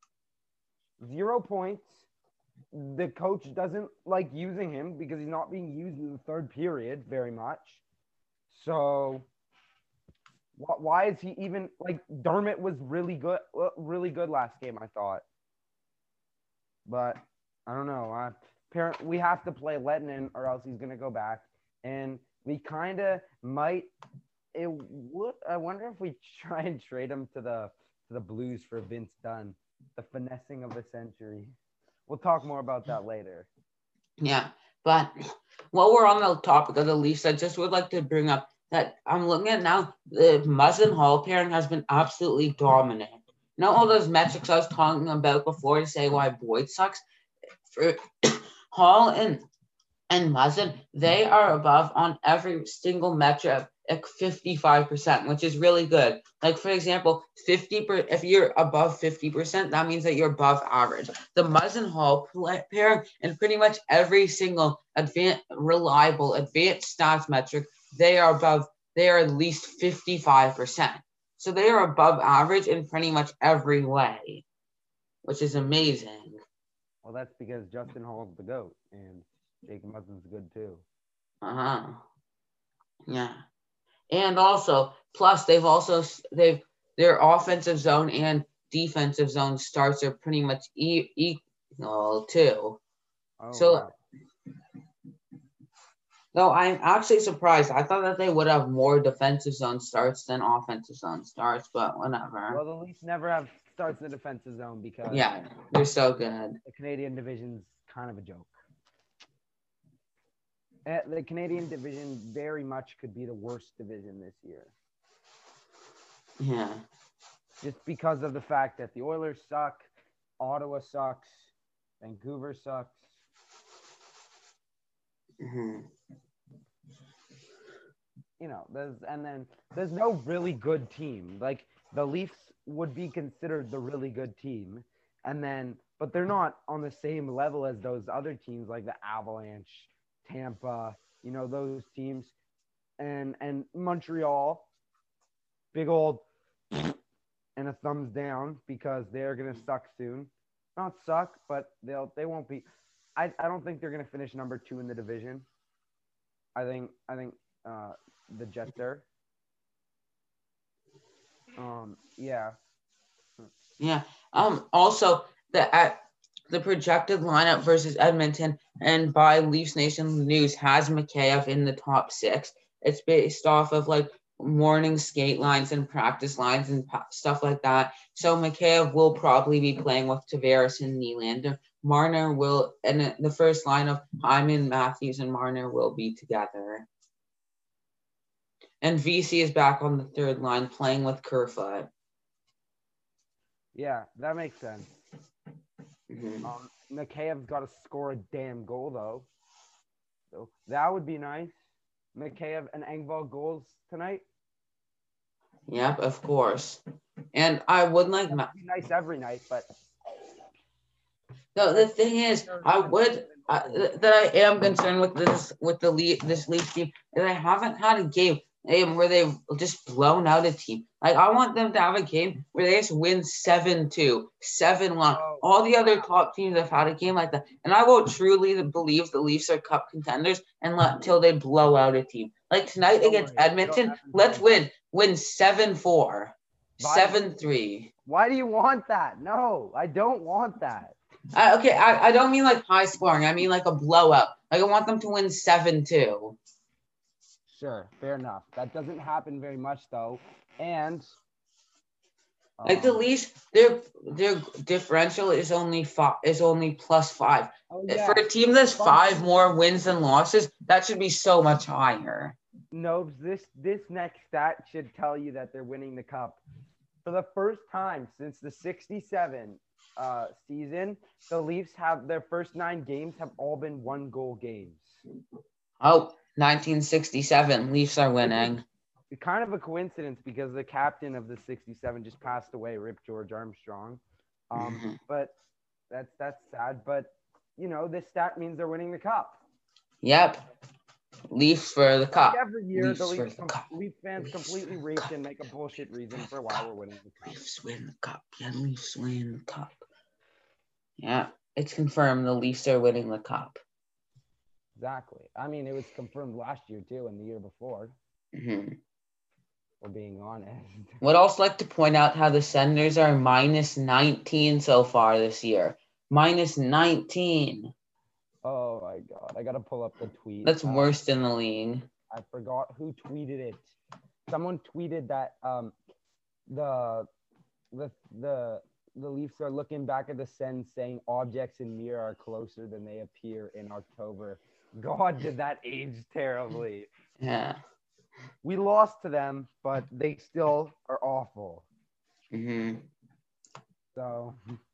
0 points. The coach doesn't like using him because he's not being used in the third period very much. So why is he even like Dermott was really good last game, I thought. But I don't know. We have to play Lettinen or else he's going to go back. And we kind of might. I wonder if we try and trade him to the Blues for Vince Dunn, the finessing of the century. We'll talk more about that later. Yeah, but while we're on the topic of the Leafs, I just would like to bring up that I'm looking at now, the Muzzin Hall pairing has been absolutely dominant. Now, all those metrics I was talking about before to say why Boyd sucks, for Hall and Muzzin, they are above on every single metric at 55%, which is really good. Like, for example, if you're above 50%, that means that you're above average. The Muzzin Hall pair and pretty much every single reliable advanced stats metric, they are at least 55%. So they are above average in pretty much every way, which is amazing. Well, that's because Justin Hall's the GOAT and Jake Muzzin's good too. Yeah. And also, plus their offensive zone and defensive zone starts are pretty much equal too. Wow. Though I'm actually surprised. I thought that they would have more defensive zone starts than offensive zone starts, but whatever. Well, the Leafs never have starts in the defensive zone because they're so good. The Canadian division's kind of a joke. The Canadian division very much could be the worst division this year. Yeah. Just because of the fact that the Oilers suck, Ottawa sucks, Vancouver sucks. Mm-hmm. You know, there's no really good team. Like the Leafs would be considered the really good team, but they're not on the same level as those other teams like the Avalanche, Tampa, you know, those teams, and Montreal, big old and a thumbs down because they're gonna suck soon. Not suck, but they won't be. I don't think they're gonna finish number 2 in the division. I think the Jets are. Yeah. Yeah. Also, the projected lineup versus Edmonton and by Leafs Nation News has Mikheyev in the top 6. It's based off of like morning skate lines and practice lines and stuff like that. So Mikheyev will probably be playing with Tavares and Nylander. Marner will, and the first line of Hyman, Matthews, and Marner will be together. And VC is back on the third line playing with Kerfoot. Yeah, that makes sense. Mm-hmm. Mikheyev's got to score a damn goal, though. So that would be nice. Mikheyev and Engvall goals tonight. Yep, of course. And I would like That'd be nice every night, but no. The thing is, that I am concerned with this Leafs team is I haven't had a game where they've just blown out a team. Like I want them to have a game where they just win 7-2, 7-1. All the other top teams have had a game like that, and I will truly believe the Leafs are cup contenders until they blow out a team. Like tonight against Edmonton, let's win 7-4, 7-3. Why do you want that? No, I don't want that. I don't mean like high scoring. I mean like a blowout. Like I want them to win 7-2. Sure, fair enough. That doesn't happen very much though, and like the Leafs, their differential is only +5. Oh, yeah. For a team that's 5 more wins than losses, that should be so much higher. No, this next stat should tell you that they're winning the cup for the first time since the '67 season. The Leafs have their first 9 games have all been 1-goal games. Oh, 1967, Leafs are winning. It's kind of a coincidence because the captain of the '67 just passed away, Rip George Armstrong. But that's sad. But this stat means they're winning the cup. Yep. Leafs for the cup. Like every year, Leafs fans completely reach and make a bullshit reason for why we're winning the cup. Leafs win the cup. Yeah, Leafs win the cup. Yeah, it's confirmed the Leafs are winning the cup. Exactly. I mean, it was confirmed last year too, and the year before. Mm-hmm. For being honest. Would also like to point out how the Senators are -19 so far this year. -19. Oh my God! I gotta pull up the tweet. That's worse than the league. I forgot who tweeted it. Someone tweeted that the Leafs are looking back at the Sens saying objects in mirror are closer than they appear in October. God, did that age terribly. Yeah. We lost to them, but they still are awful. Mm-hmm. So.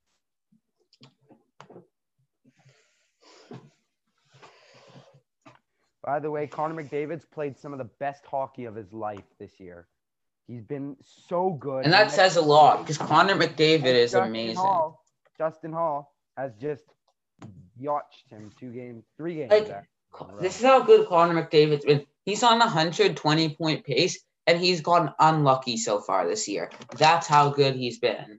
By the way, Connor McDavid's played some of the best hockey of his life this year. He's been so good. And that says a lot because Connor McDavid is amazing. Justin Hall has just yachtched him 3 games. Like, this is how good Connor McDavid's been. He's on a 120-point pace, and he's gone unlucky so far this year. That's how good he's been.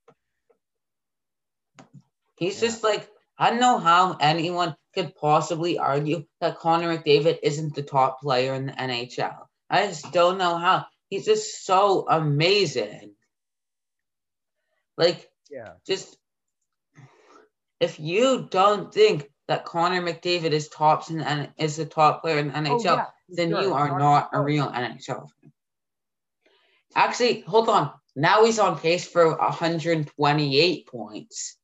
He's just like, I don't know how anyone could possibly argue that Connor McDavid isn't the top player in the NHL. I just don't know how. He's just so amazing. Like, just if you don't think that Connor McDavid is the top player in the NHL, then you are not a real NHL fan. Actually, hold on. Now he's on pace for 128 points.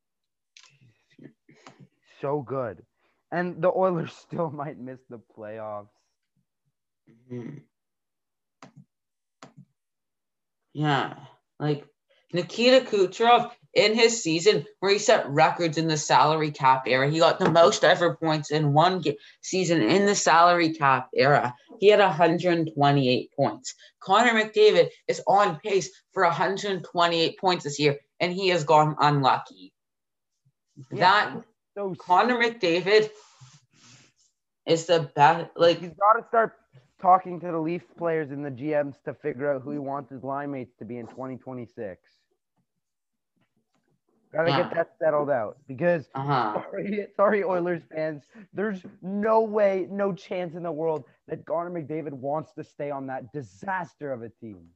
So good. And the Oilers still might miss the playoffs. Mm-hmm. Yeah. Like Nikita Kucherov in his season where he set records in the salary cap era. He got the most ever points in one season in the salary cap era. He had 128 points. Connor McDavid is on pace for 128 points this year, and he has gone unlucky. Connor McDavid is the best. Like, he's got to start talking to the Leaf players and the GMs to figure out who he wants his line mates to be in 2026. Gotta get that settled out because sorry, Oilers fans, there's no way, no chance in the world that Connor McDavid wants to stay on that disaster of a team.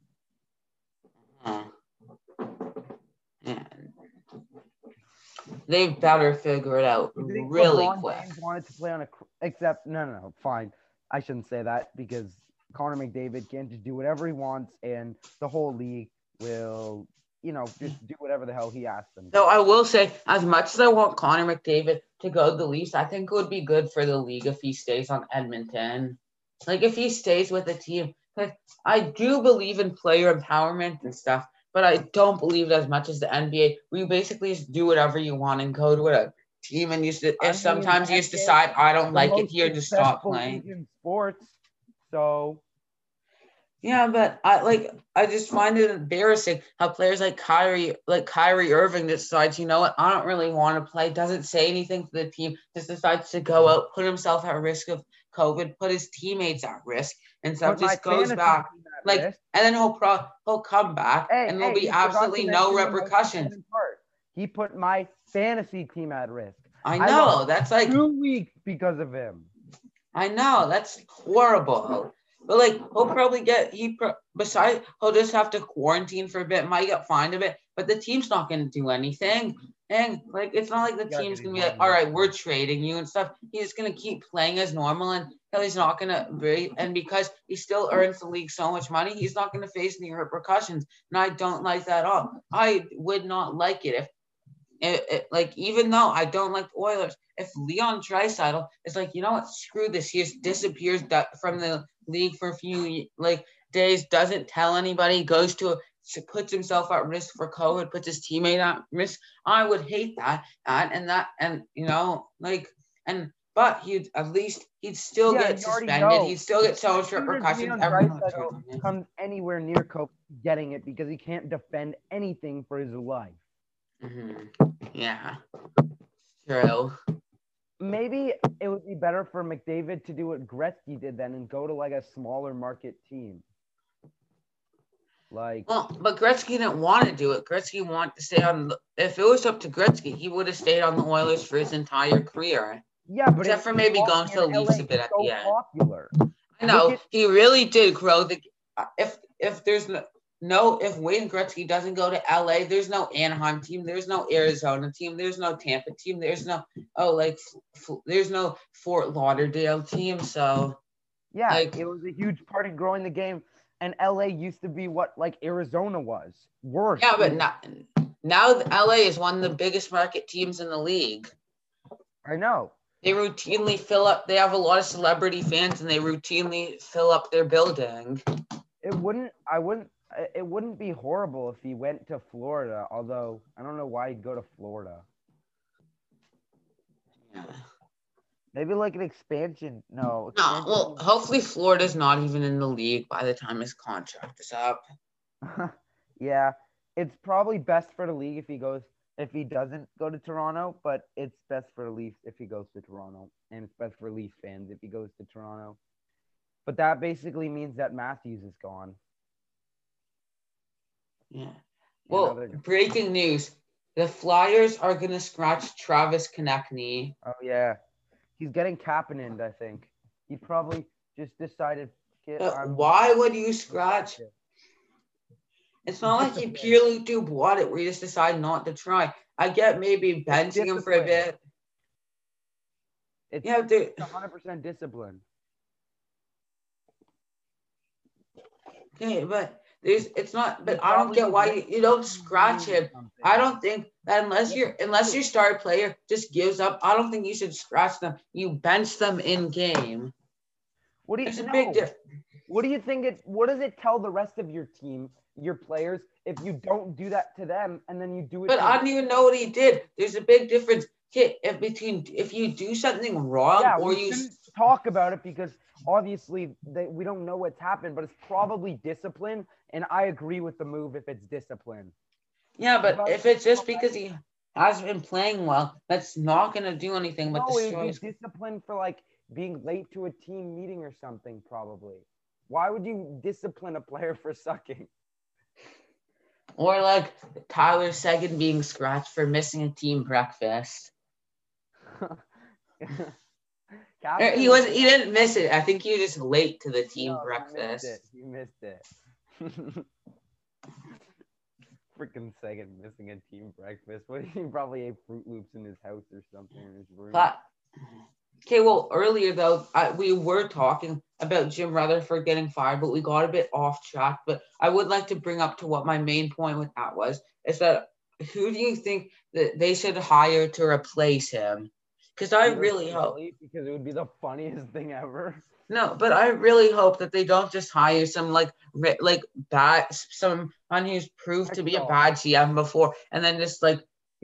Yeah. They better figure it out really quick. James wanted to play on fine. I shouldn't say that because Connor McDavid can just do whatever he wants, and the whole league will, just do whatever the hell he asks them. So I will say, as much as I want Connor McDavid to go to the Leafs, I think it would be good for the league if he stays on Edmonton. Like, if he stays with the team. Like, I do believe in player empowerment and stuff, but I don't believe it as much as the NBA, where you basically just do whatever you want and go to a team, and sometimes you just decide, I don't like it here, just stop playing. In sports, so... Yeah, but I just find it embarrassing how players like Kyrie Irving decides, you know what, I don't really want to play, doesn't say anything to the team, just decides to go out, put himself at risk of COVID, put his teammates at risk, and stuff, just goes back, and then he'll come back, and there'll be absolutely no repercussions. He put my fantasy team at risk. I know, that's like 2 weeks because of him. I know, that's horrible. But he'll probably he'll just have to quarantine for a bit, might get fined a bit, but the team's not going to do anything. And it's not like the team's going to be like, all right, we're trading you and stuff. He's just going to keep playing as normal, and he's not going to break. And because he still earns the league so much money, he's not going to face any repercussions. And I don't like that at all. I would not like it if even though I don't like the Oilers, if Leon Draisaitl is like, you know what, screw this, he just disappears from the league for a few days, doesn't tell anybody, puts himself at risk for COVID, puts his teammate at risk, I would hate that. But he'd still get suspended. He'd still get so much repercussions. Comes anywhere near COVID getting it because he can't defend anything for his life. Mm-hmm. Yeah, true. Maybe it would be better for McDavid to do what Gretzky did then and go to a smaller market team. But Gretzky didn't want to do it. Gretzky wanted to stay on. If it was up to Gretzky, he would have stayed on the Oilers for his entire career. Yeah, but except for maybe going to the Leafs a bit at the end. Popular. I know he really did grow the. If there's if Wayne Gretzky doesn't go to LA, there's no Anaheim team, there's no Arizona team, there's no Tampa team, there's no there's no Fort Lauderdale team. So yeah, it was a huge part in growing the game, and LA used to be what Arizona was. Worse. Yeah, but now LA is one of the biggest market teams in the league. I know. They routinely fill up. They have a lot of celebrity fans, and they routinely fill up their building. It wouldn't be horrible if he went to Florida, although I don't know why he'd go to Florida. Yeah. Maybe an expansion. No. Well, hopefully Florida's not even in the league by the time his contract is up. Yeah, it's probably best for the league if he doesn't go to Toronto, but it's best for the Leafs if he goes to Toronto, and it's best for Leafs fans if he goes to Toronto. But that basically means that Matthews is gone. Yeah. Well, breaking news. The Flyers are going to scratch Travis Konecny. Oh, yeah. He's getting Kapanen, I think. He probably just decided. Why would you scratch? It's not like you purely do what it where you just decide not to try. I get maybe benching him for a bit. It's 100% discipline. Okay, but it's not. But I don't get why you don't scratch him. I don't think that unless your star player just gives up, I don't think you should scratch them. You bench them in game. What do you? It's a big difference. What do you think? What does it tell the rest of your team, your players, if you don't do that to them and then you do it? But I don't even know what he did. There's a big difference. If you do something wrong or you talk about it because obviously we don't know what's happened, but it's probably discipline. And I agree with the move if it's discipline. Yeah, but if it's just because he hasn't been playing well, that's not going to do anything but destroy his... discipline for being late to a team meeting or something, probably. Why would you discipline a player for sucking? Or Tyler Seguin being scratched for missing a team breakfast. He didn't miss it. I think he was just late to the team breakfast. He missed it. Freaking Seguin missing a team breakfast. What he probably ate Fruit Loops in his house or something in his room. Okay, well, earlier though, we were talking about Jim Rutherford getting fired, but we got a bit off track. But I would like to bring up to what my main point with that was, is that who do you think that they should hire to replace him? Because I Peter really hope. Chiarelli, because it would be the funniest thing ever. No, but I really hope that they don't just hire some like bad someone who's proved to be a Hextall. bad GM before, and then just like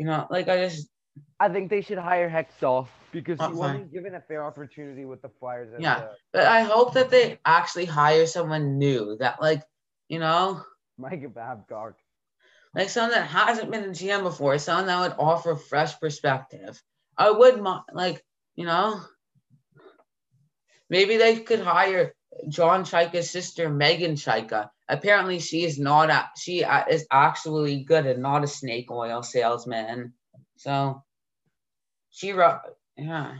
I think they should hire Hextall because he Okay. wasn't given a fair opportunity with the Flyers. As yeah. But I hope that they actually hire someone new that Mike Babcock. like someone that hasn't been a GM before, someone that would offer fresh perspective. I would maybe they could hire John Chaika's sister, Megan Chaika. Apparently, she is actually good and not a snake oil salesman. So, yeah.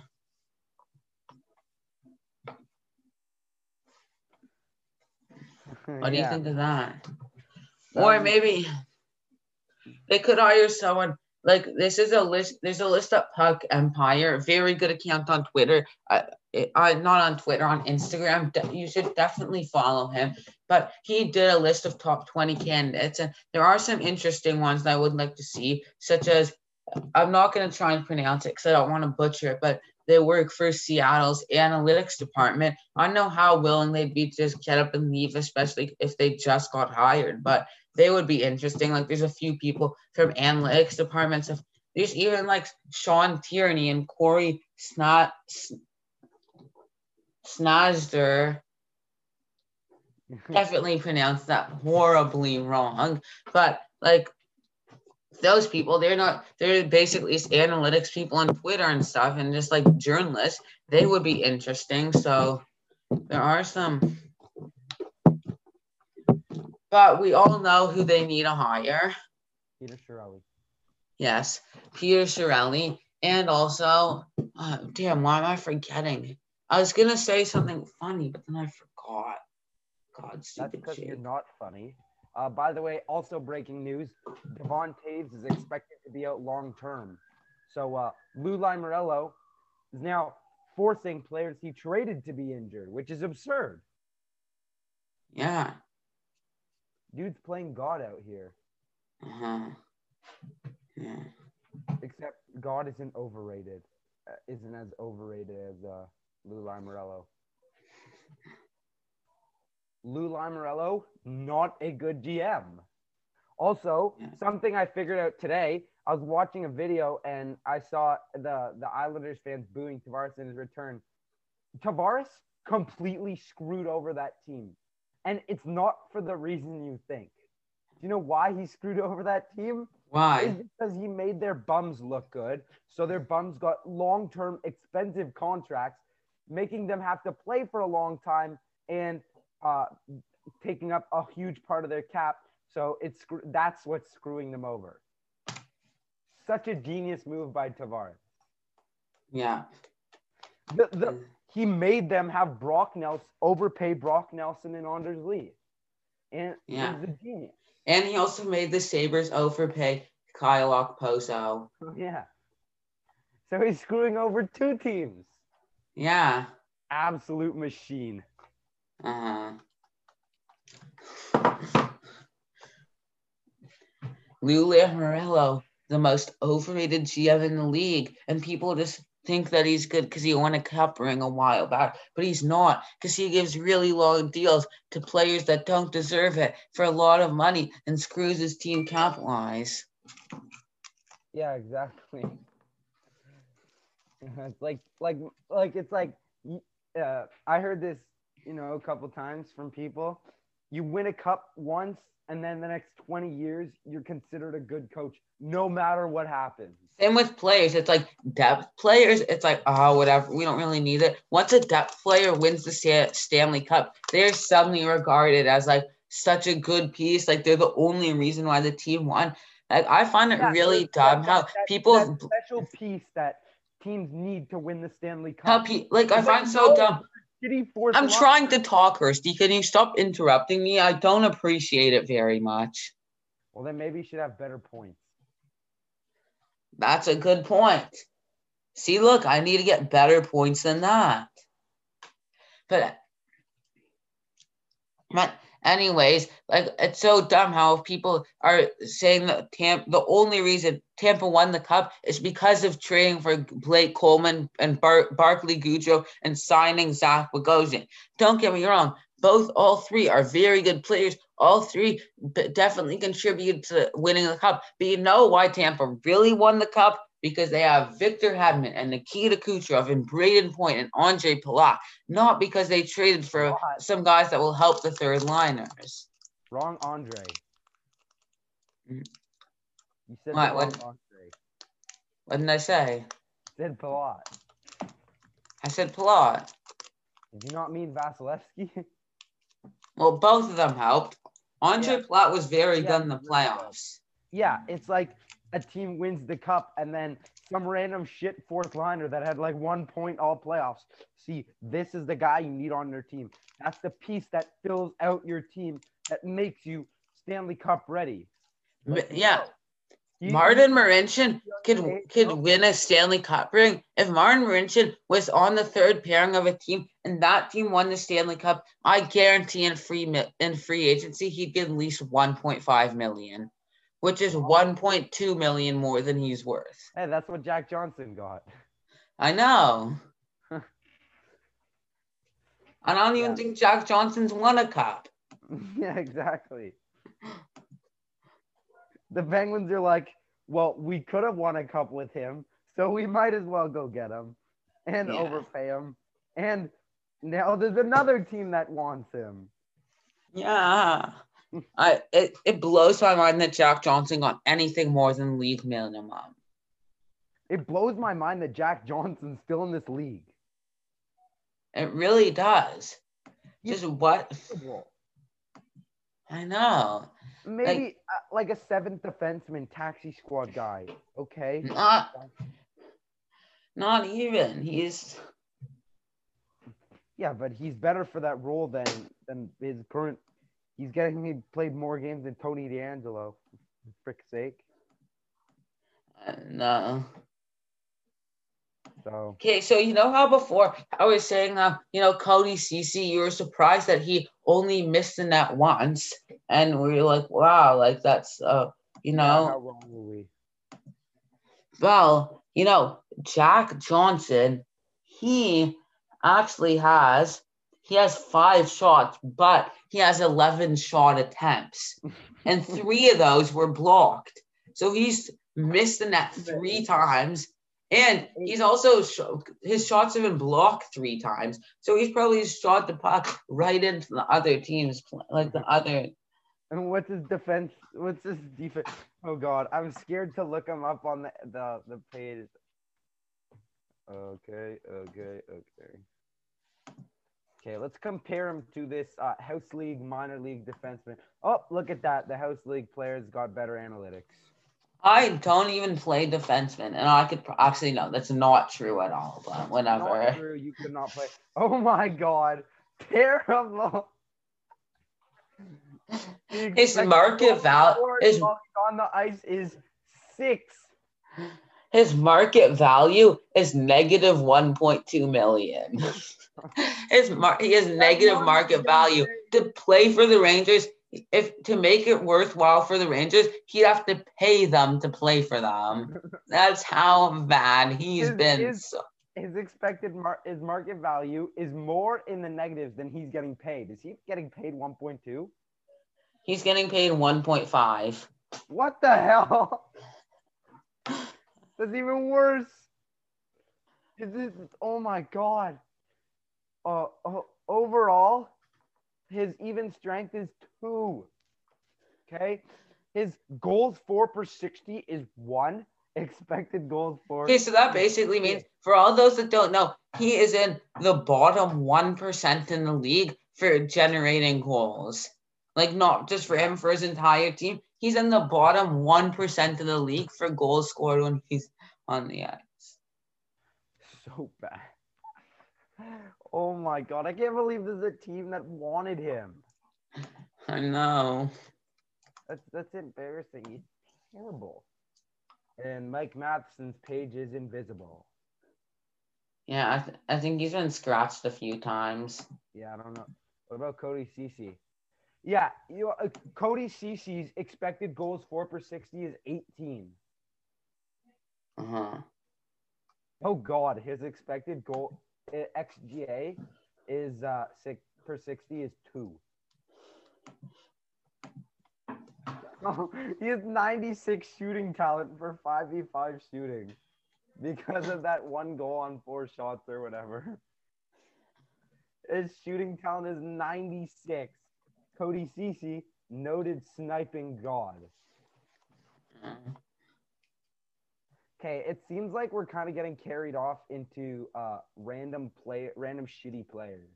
What do you think of that? Or maybe they could hire someone like this is a list. There's a list of Puck Empire, very good account on Twitter. Not on Twitter, on Instagram. You should definitely follow him. But he did a list of top 20 candidates, and there are some interesting ones that I would like to see, such as I'm not going to try and pronounce it because I don't want to butcher it, but they work for Seattle's analytics department. I know how willing they'd be to just get up and leave, especially if they just got hired, but they would be interesting. Like there's a few people from analytics departments. There's even like Sean Tierney and Corey Snazder. Definitely pronounced that horribly wrong, but like those people, they're basically analytics people on Twitter and stuff, and just like journalists, they would be interesting. So there are some, but we all know who they need to hire. Peter Chiarelli. Yes, Peter Chiarelli, and also, damn, why am I forgetting? I was gonna say something funny, but then I forgot. God, that's because you're not funny. By the way, also breaking news, Devon Toews is expected to be out long term. So Lou Lamoriello is now forcing players he traded to be injured, which is absurd. Yeah. Dude's playing God out here. Uh-huh. Yeah. Except God isn't overrated. Isn't as overrated as Lou Lamoriello. Lou Lamoriello, not a good GM. Also, something I figured out today, I was watching a video and I saw the Islanders fans booing Tavares in his return. Tavares completely screwed over that team. And it's not for the reason you think. Do you know why he screwed over that team? Why? It's because he made their bums look good. So their bums got long-term expensive contracts, making them have to play for a long time and taking up a huge part of their cap. So that's what's screwing them over. Such a genius move by Tavares. Yeah. He made them have overpay Brock Nelson and Anders Lee. And he's a genius. And he also made the Sabres overpay Kyle Okposo. Yeah. So he's screwing over two teams. Yeah. Absolute machine. Uh-huh. Lou Lamoriello, the most overrated GM in the league, and people just think that he's good because he won a cup ring a while back, but he's not, because he gives really long deals to players that don't deserve it for a lot of money and screws his team cap-wise. Yeah, exactly. It's like I heard this, a couple times from people. You win a cup once, and then the next 20 years, you're considered a good coach, no matter what happens. Same with players. It's like depth players. It's like, whatever. We don't really need it. Once a depth player wins the Stanley Cup, they're suddenly regarded as like such a good piece. Like they're the only reason why the team won. Like I find it really dumb how people that special piece that teams need to win the Stanley Cup. I find so dumb. I'm trying to talk, Kirsty. Can you stop interrupting me? I don't appreciate it very much. Well, then maybe you should have better points. That's a good point. See, look, I need to get better points than that. But But anyways, like it's so dumb how people are saying that the only reason Tampa won the cup is because of trading for Blake Coleman and Barkley Goodrow and signing Zach Bogosian. Don't get me wrong, all three are very good players. All three definitely contribute to winning the cup. But you know why Tampa really won the cup? Because they have Victor Hedman and Nikita Kucherov and Braden Point and Andre Palat, not because they traded for some guys that will help the third liners. Wrong, Andre. You said What, wrong, Andre. What did I say? You said Palat. I said Palat. Did you not mean Vasilevsky? Well, both of them helped. Andre Palat was very good in the playoffs. Yeah, it's like a team wins the cup and then some random shit fourth liner that had like 1 point all playoffs. See, this is the guy you need on your team. That's the piece that fills out your team that makes you Stanley Cup ready. Like, Martin Marincin could win a Stanley Cup ring. If Martin Marincin was on the third pairing of a team and that team won the Stanley Cup, I guarantee in free agency he'd get at least 1.5 million, which is 1.2 million more than he's worth. Hey, that's what Jack Johnson got. I know. I don't even think Jack Johnson's won a cup. Yeah, exactly. The Penguins are like, well, we could have won a cup with him, so we might as well go get him and overpay him. And now there's another team that wants him. Yeah. It blows my mind that Jack Johnson got anything more than league minimum. It blows my mind that Jack Johnson's still in this league. It really does. Just what? I know. Maybe like a seventh defenseman, taxi squad guy. Okay. Not even. He's. Yeah, but he's better for that role than his current. He played more games than Tony DeAngelo. For frick's sake. No. So. Okay, so you know how before I was saying, Cody Ceci, you were surprised that he only missed the net once, and we were like, wow, like that's, how wrong were we? Well, Jack Johnson, he actually has 5 shots, but he has 11 shot attempts, and 3 of those were blocked. So he's missed the net 3 times. And he's also his shots have been blocked 3 times, so he's probably shot the puck right into the other team's like the other. And what's his defense? What's his defense? Oh God, I'm scared to look him up on the page. Okay. Let's compare him to this House League minor league defenseman. Oh, look at that! The House League players got better analytics. I don't even play defenseman, and I could actually no, that's not true at all. But whatever. Not true. You could not play. Oh my God, terrible. His market value is on the ice is 6. His market value is negative 1.2 million. He has negative market value to play for the Rangers. If to make it worthwhile for the Rangers, he'd have to pay them to play for them. That's how bad he's been. His expected his market value is more in the negatives than he's getting paid. Is he getting paid 1.2? He's getting paid 1.5. What the hell? That's even worse. Oh my God. Overall, his even strength is 2. Okay. His goals for per 60 is 1. Expected goals for. Okay, so that basically means for all those that don't know, he is in the bottom 1% in the league for generating goals. Like not just for him, for his entire team. He's in the bottom 1% of the league for goals scored when he's on the ice. So bad. Oh my God. I can't believe there's a team that wanted him. I know. That's embarrassing. He's terrible. And Mike Matheson's page is invisible. Yeah, I think he's been scratched a few times. Yeah, I don't know. What about Cody Ceci? Yeah, Cody Cece's expected goals for per 60 is 18. Uh-huh. Oh God, his expected goal xGA is per 60 is 2. Oh, he has 96 shooting talent for 5v5 shooting because of that one goal on 4 shots or whatever. His shooting talent is 96. Cody Cece, noted sniping god. Okay, it seems like we're kind of getting carried off into random shitty players.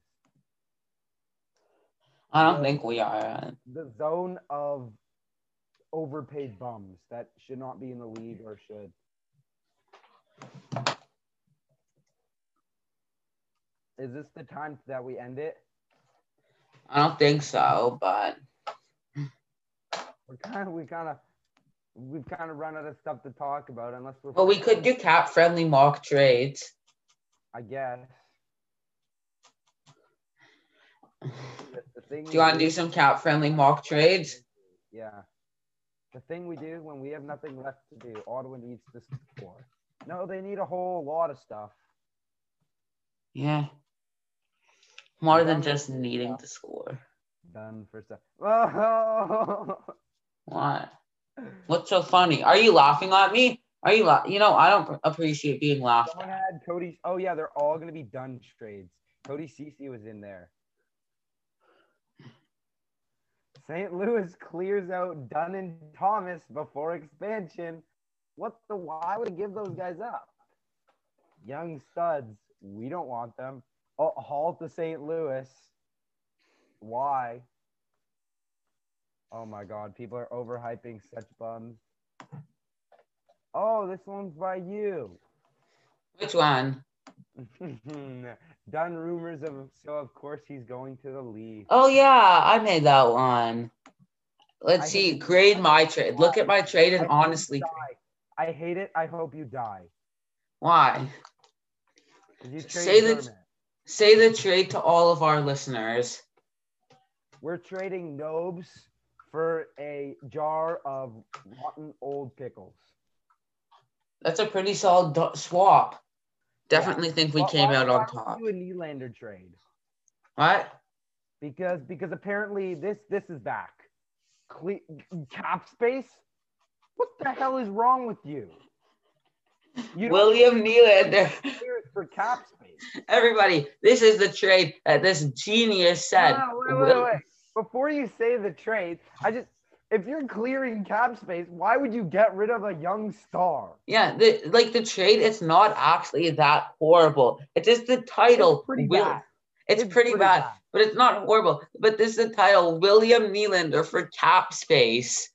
I don't think we are. The zone of overpaid bums that should not be in the league or should. Is this the time that we end it? I don't think so, but We've kind of run out of stuff to talk about unless we're. Well, we could do cap-friendly mock trades. I guess. Do you want to do some cap-friendly mock trades? Yeah. The thing we do when we have nothing left to do, Ottawa needs to score. No, they need a whole lot of stuff. Yeah. More than just needing to score. Done for stuff. Oh! What? What's so funny? Are you laughing at me? Are you I don't appreciate being laughed Someone at. had Cody. Oh yeah, they're all gonna be done trades. Cody Cece was in there. St. Louis clears out Dunn and Thomas before expansion. Why would it give those guys up? Young studs. We don't want them. Oh, Hall to St. Louis. Why? Oh my God, people are overhyping such bums. Oh, this one's by you. Which one? Done rumors so of course he's going to the league. Oh yeah, I made that one. Let's see. Grade my trade. Look at my trade and honestly. I hate it. I hope you die. Why? Say the trade to all of our listeners. We're trading Nobes for a jar of rotten old pickles. That's a pretty solid swap. Definitely think we came out on top. Why would you do a Nylander trade? What? Because apparently this is back. Cap space? What the hell is wrong with you? William Nylander. For cap space. Everybody, this is the trade that this genius said. Wait. Before you say the trade, if you're clearing cap space, why would you get rid of a young star? Yeah, the trade, it's not actually that horrible. It's just the title. It's pretty bad, but it's not horrible. But this is the title, William Nylander for cap space.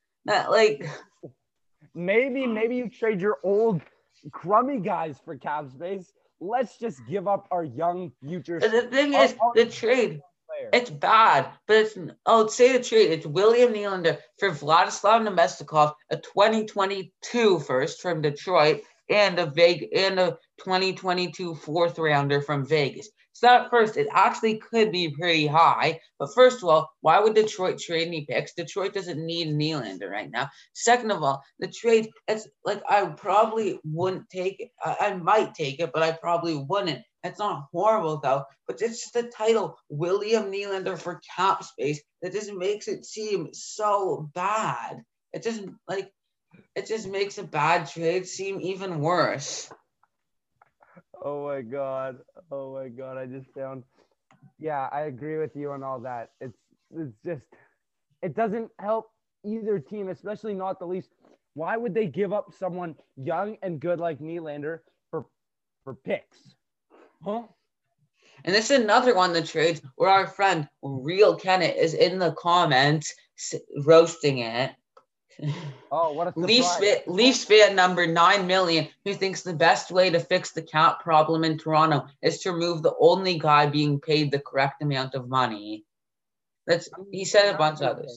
Maybe you trade your old crummy guys for cap space. Let's just give up our young future. The thing is, the trade, it's bad, but say the trade. It's William Nylander for Vladislav Namestnikov, a 2022 first from Detroit, and a 2022 fourth rounder from Vegas. So at first, it actually could be pretty high. But first of all, why would Detroit trade any picks? Detroit doesn't need Nylander right now. Second of all, the trade, it's I probably wouldn't take it. I might take it, but I probably wouldn't. It's not horrible, though. But it's just the title, William Nylander for cap space, that just makes it seem so bad. It just makes a bad trade seem even worse. Oh my God. I just found. Yeah, I agree with you on all that. It's just, it doesn't help either team, especially not the least. Why would they give up someone young and good like Nylander for picks? Huh? And this is another one of the trades where our friend Real Kennett is in the comments roasting it. Oh, what a surprise. Leafs fan number 9 million who thinks the best way to fix the cap problem in Toronto is to remove the only guy being paid the correct amount of money. He said a bunch of others.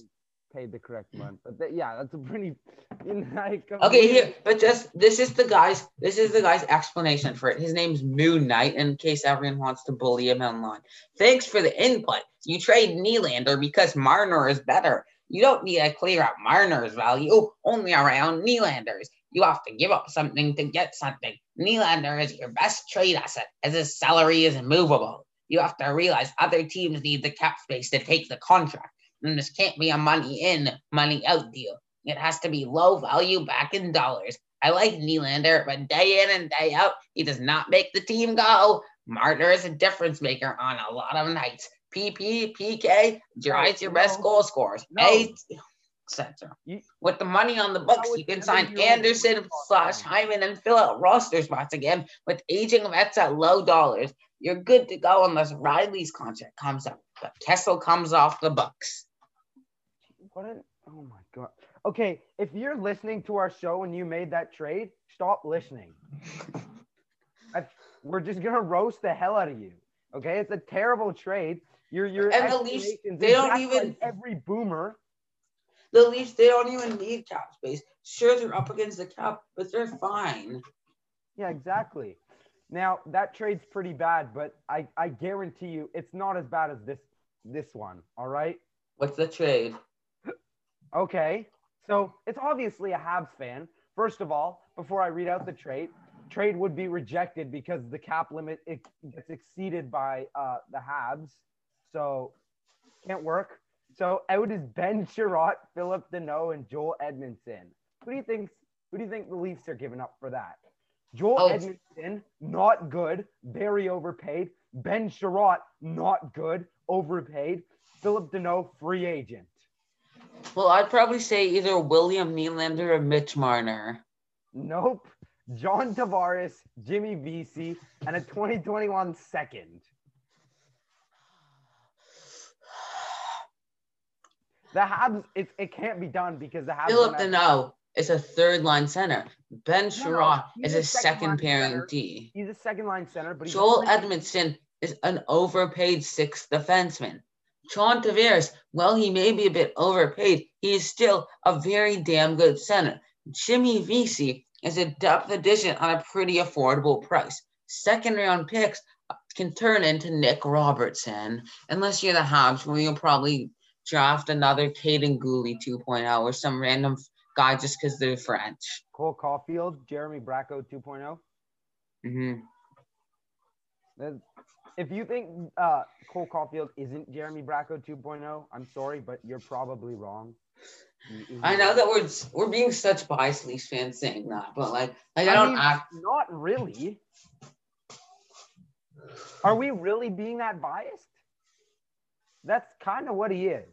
paid the correct amount. But that's a pretty like. Okay, here, but this is the guy's explanation for it. His name's Moon Knight, in case everyone wants to bully him online. Thanks for the input. You trade Nylander because Marner is better. You don't need to clear up Marner's value, only around Nylander's. You have to give up something to get something. Nylander is your best trade asset, as his salary is immovable. You have to realize other teams need the cap space to take the contract, and this can't be a money in, money out deal. It has to be low value back in dollars. I like Nylander, but day in and day out, he does not make the team go. Marner is a difference maker on a lot of nights. PK drives your best goal scorers. Etc. With the money on the books, you can sign Anderson / Hyman and fill out roster spots again with aging vets at low dollars. You're good to go unless Riley's contract comes up, but Kessel comes off the books. Oh my God. Okay, if you're listening to our show and you made that trade, stop listening. We're just gonna roast the hell out of you. Okay, it's a terrible trade. Your and the Leafs, they don't even like every boomer. The Leafs, they don't even need cap space. Sure, they're up against the cap, but they're fine. Yeah, exactly. Now that trade's pretty bad, but I guarantee you it's not as bad as this one. All right. What's the trade? Okay, so it's obviously a Habs fan. First of all, before I read out the trade would be rejected because the cap limit gets exceeded by the Habs, so can't work. So out is Ben Chiarot, Philip Deneau, and Joel Edmondson. Who do you think the Leafs are giving up for that? Joel Edmondson, not good, very overpaid. Ben Chiarot, not good, overpaid. Philip Deneau, free agent. Well, I'd probably say either William Nylander or Mitch Marner. Nope. John Tavares, Jimmy Vesey, and a 2021 second. The Habs, it can't be done because the Habs. Philip Deneau is a third-line center. Ben Chiarot is a second-pairing D. He's a second-line center, but Joel Edmondson is an overpaid sixth defenseman. John Tavares, while he may be a bit overpaid, he is still a very damn good center. Jimmy Vesey is a depth addition on a pretty affordable price. Second-round picks can turn into Nick Robertson, unless you're the Habs, where you'll probably draft another Caden Gooley 2.0 or some random guy just because they're French. Cole Caulfield, Jeremy Bracco 2.0. Mm-hmm. If you think Cole Caulfield isn't Jeremy Bracco 2.0, I'm sorry, but you're probably wrong. I know that we're being such biased Leafs fans saying that, but I don't act. Not really. Are we really being that biased? That's kind of what he is.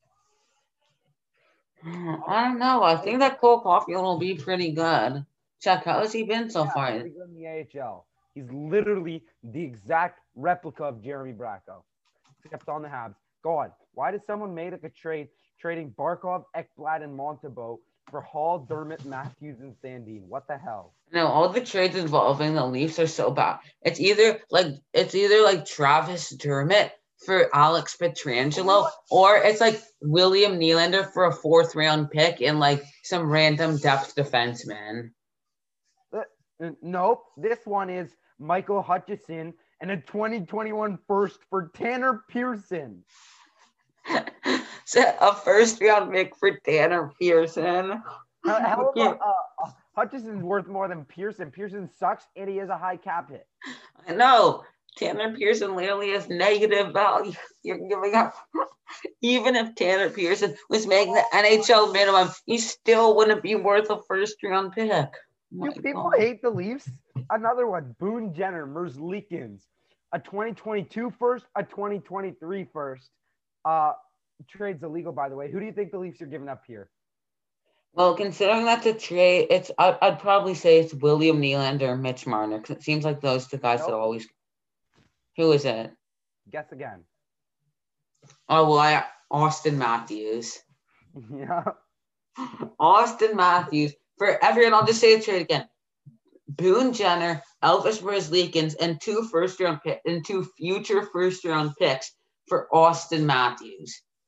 I don't know. I think that Cole Caulfield will be pretty good. Chuck, how has he been so far? Pretty good in the AHL. He's literally the exact replica of Jeremy Bracco, except on the Habs. God, why did someone make a trade trading Barkov, Ekblad, and Montembeault for Hall, Dermott, Matthews, and Sandin? What the hell? No, all the trades involving the Leafs are so bad. It's either like Travis Dermott for Alex Pietrangelo, or it's like William Nylander for a 4th-round pick and like some random depth defenseman. Nope. This one is Michael Hutchison and a 2021 first for Tanner Pearson. So a 1st-round pick for Tanner Pearson. Hutchison's worth more than Pearson. Pearson sucks and he has a high cap hit. I know. Tanner Pearson literally has negative value. You're giving up. Even if Tanner Pearson was making the NHL minimum, he still wouldn't be worth a 1st-round pick. Do people hate the Leafs? Another one, Boone Jenner, Merzlikins, a 2022 first, a 2023 first. Trade's illegal, by the way. Who do you think the Leafs are giving up here? Well, considering that's a trade, I'd probably say it's William Nylander or Mitch Marner, because it seems like those two guys that always. Who is it? Guess again. Oh, well, Austin Matthews. Yeah. Austin Matthews. For everyone, I'll just say the trade again. Boone Jenner, Elvis Merzlikins, and 2 future 1st-round picks for Austin Matthews.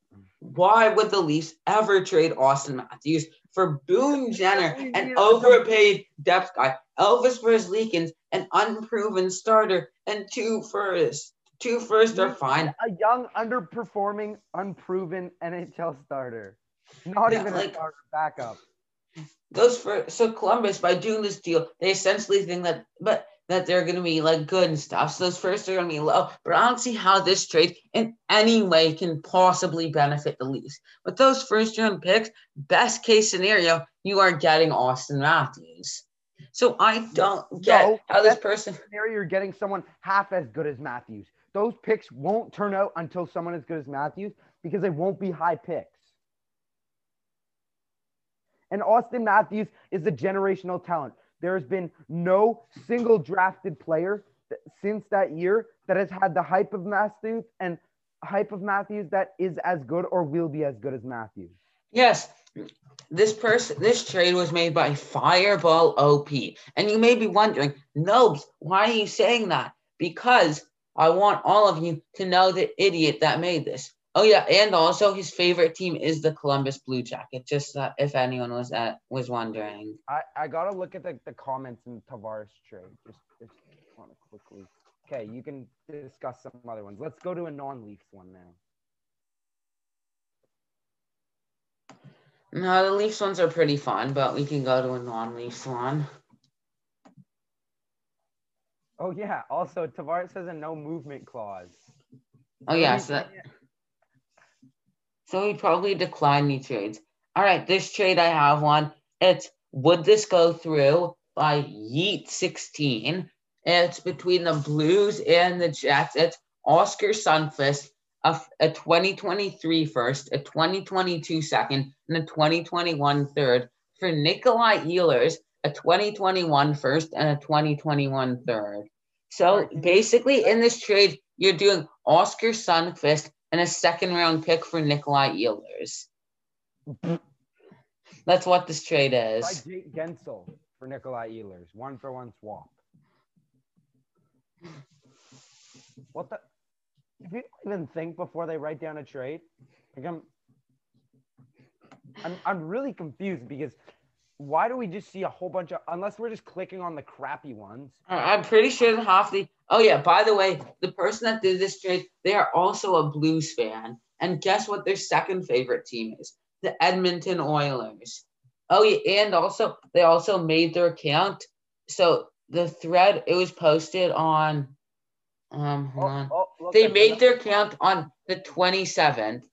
Why would the Leafs ever trade Austin Matthews for Boone Jenner, an overpaid depth guy, Elvis Merzlikins, an unproven starter, and two firsts? 2 firsts are fine. A young, underperforming, unproven NHL starter. Not even a starter backup. So Columbus, by doing this deal, they essentially think that they're going to be like good and stuff. So those firsts are going to be low, but I don't see how this trade in any way can possibly benefit the Leafs. With those first round picks, best case scenario, you are getting Austin Matthews. So I don't get how this person. Scenario, you're getting someone half as good as Matthews. Those picks won't turn out until someone as good as Matthews because they won't be high picks. And Austin Matthews is a generational talent. There has been no single drafted player since that year that has had the hype of Matthews that is as good or will be as good as Matthews. Yes. This trade was made by Fireball OP. And you may be wondering, Nobes, why are you saying that? Because I want all of you to know the idiot that made this. Oh, yeah, and also his favorite team is the Columbus Blue Jackets, just if anyone was wondering. I got to look at the comments in Tavares trade. Just want to quickly. Okay, you can discuss some other ones. Let's go to a non-Leafs one now. No, the Leafs ones are pretty fun, but we can go to a non-Leafs one. Oh, yeah. Also, Tavares has a no movement clause. Oh, yeah. So he probably declined these trades. All right, this trade I have one. It's Would This Go Through by Yeet16. It's between the Blues and the Jets. It's Oscar Sundqvist, a 2023 first, a 2022 second, and a 2021 third for Nikolai Ehlers, a 2021 first and a 2021 third. So basically in this trade, you're doing Oscar Sundqvist and a second-round pick for Nikolai Ehlers. That's what this trade is. Like Jake Gensel for Nikolai Ehlers. 1-for-1 swap. What the? If you don't even think before they write down a trade, like I'm really confused because why do we just see a whole bunch of, unless we're just clicking on the crappy ones? I'm pretty sure half the, oh yeah, by the way, the person that did this trade, they are also a Blues fan. And guess what their second favorite team is? The Edmonton Oilers. Oh yeah, and also, they also made their account. So the thread, it was posted on, hold on. They made their account on the 27th.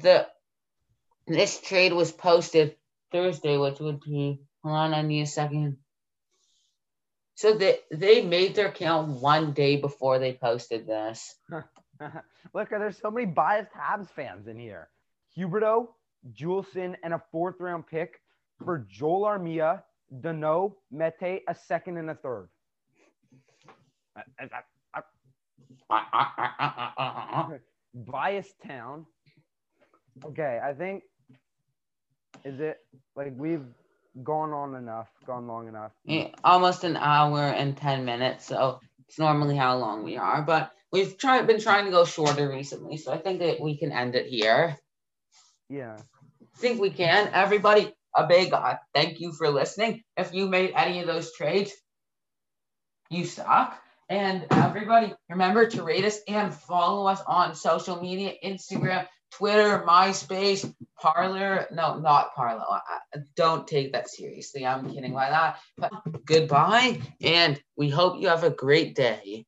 This trade was posted Thursday, which would be, hold on, I need a second. So they made their account one day before they posted this. Look, there's so many biased Habs fans in here. Huberdeau, Juleson, and a 4th-round pick for Joel Armia, Danault, Mete, a second and a third. Biased town. Okay, I think, is it like we've gone long enough? Yeah, almost an hour and 10 minutes. So it's normally how long we are, but we've been trying to go shorter recently. So I think that we can end it here. Yeah. I think we can. Everybody, a big thank you for listening. If you made any of those trades, you suck. And everybody, remember to rate us and follow us on social media, Instagram, Twitter, MySpace, Parler. No, not Parler. Don't take that seriously. I'm kidding by that. But goodbye, and we hope you have a great day.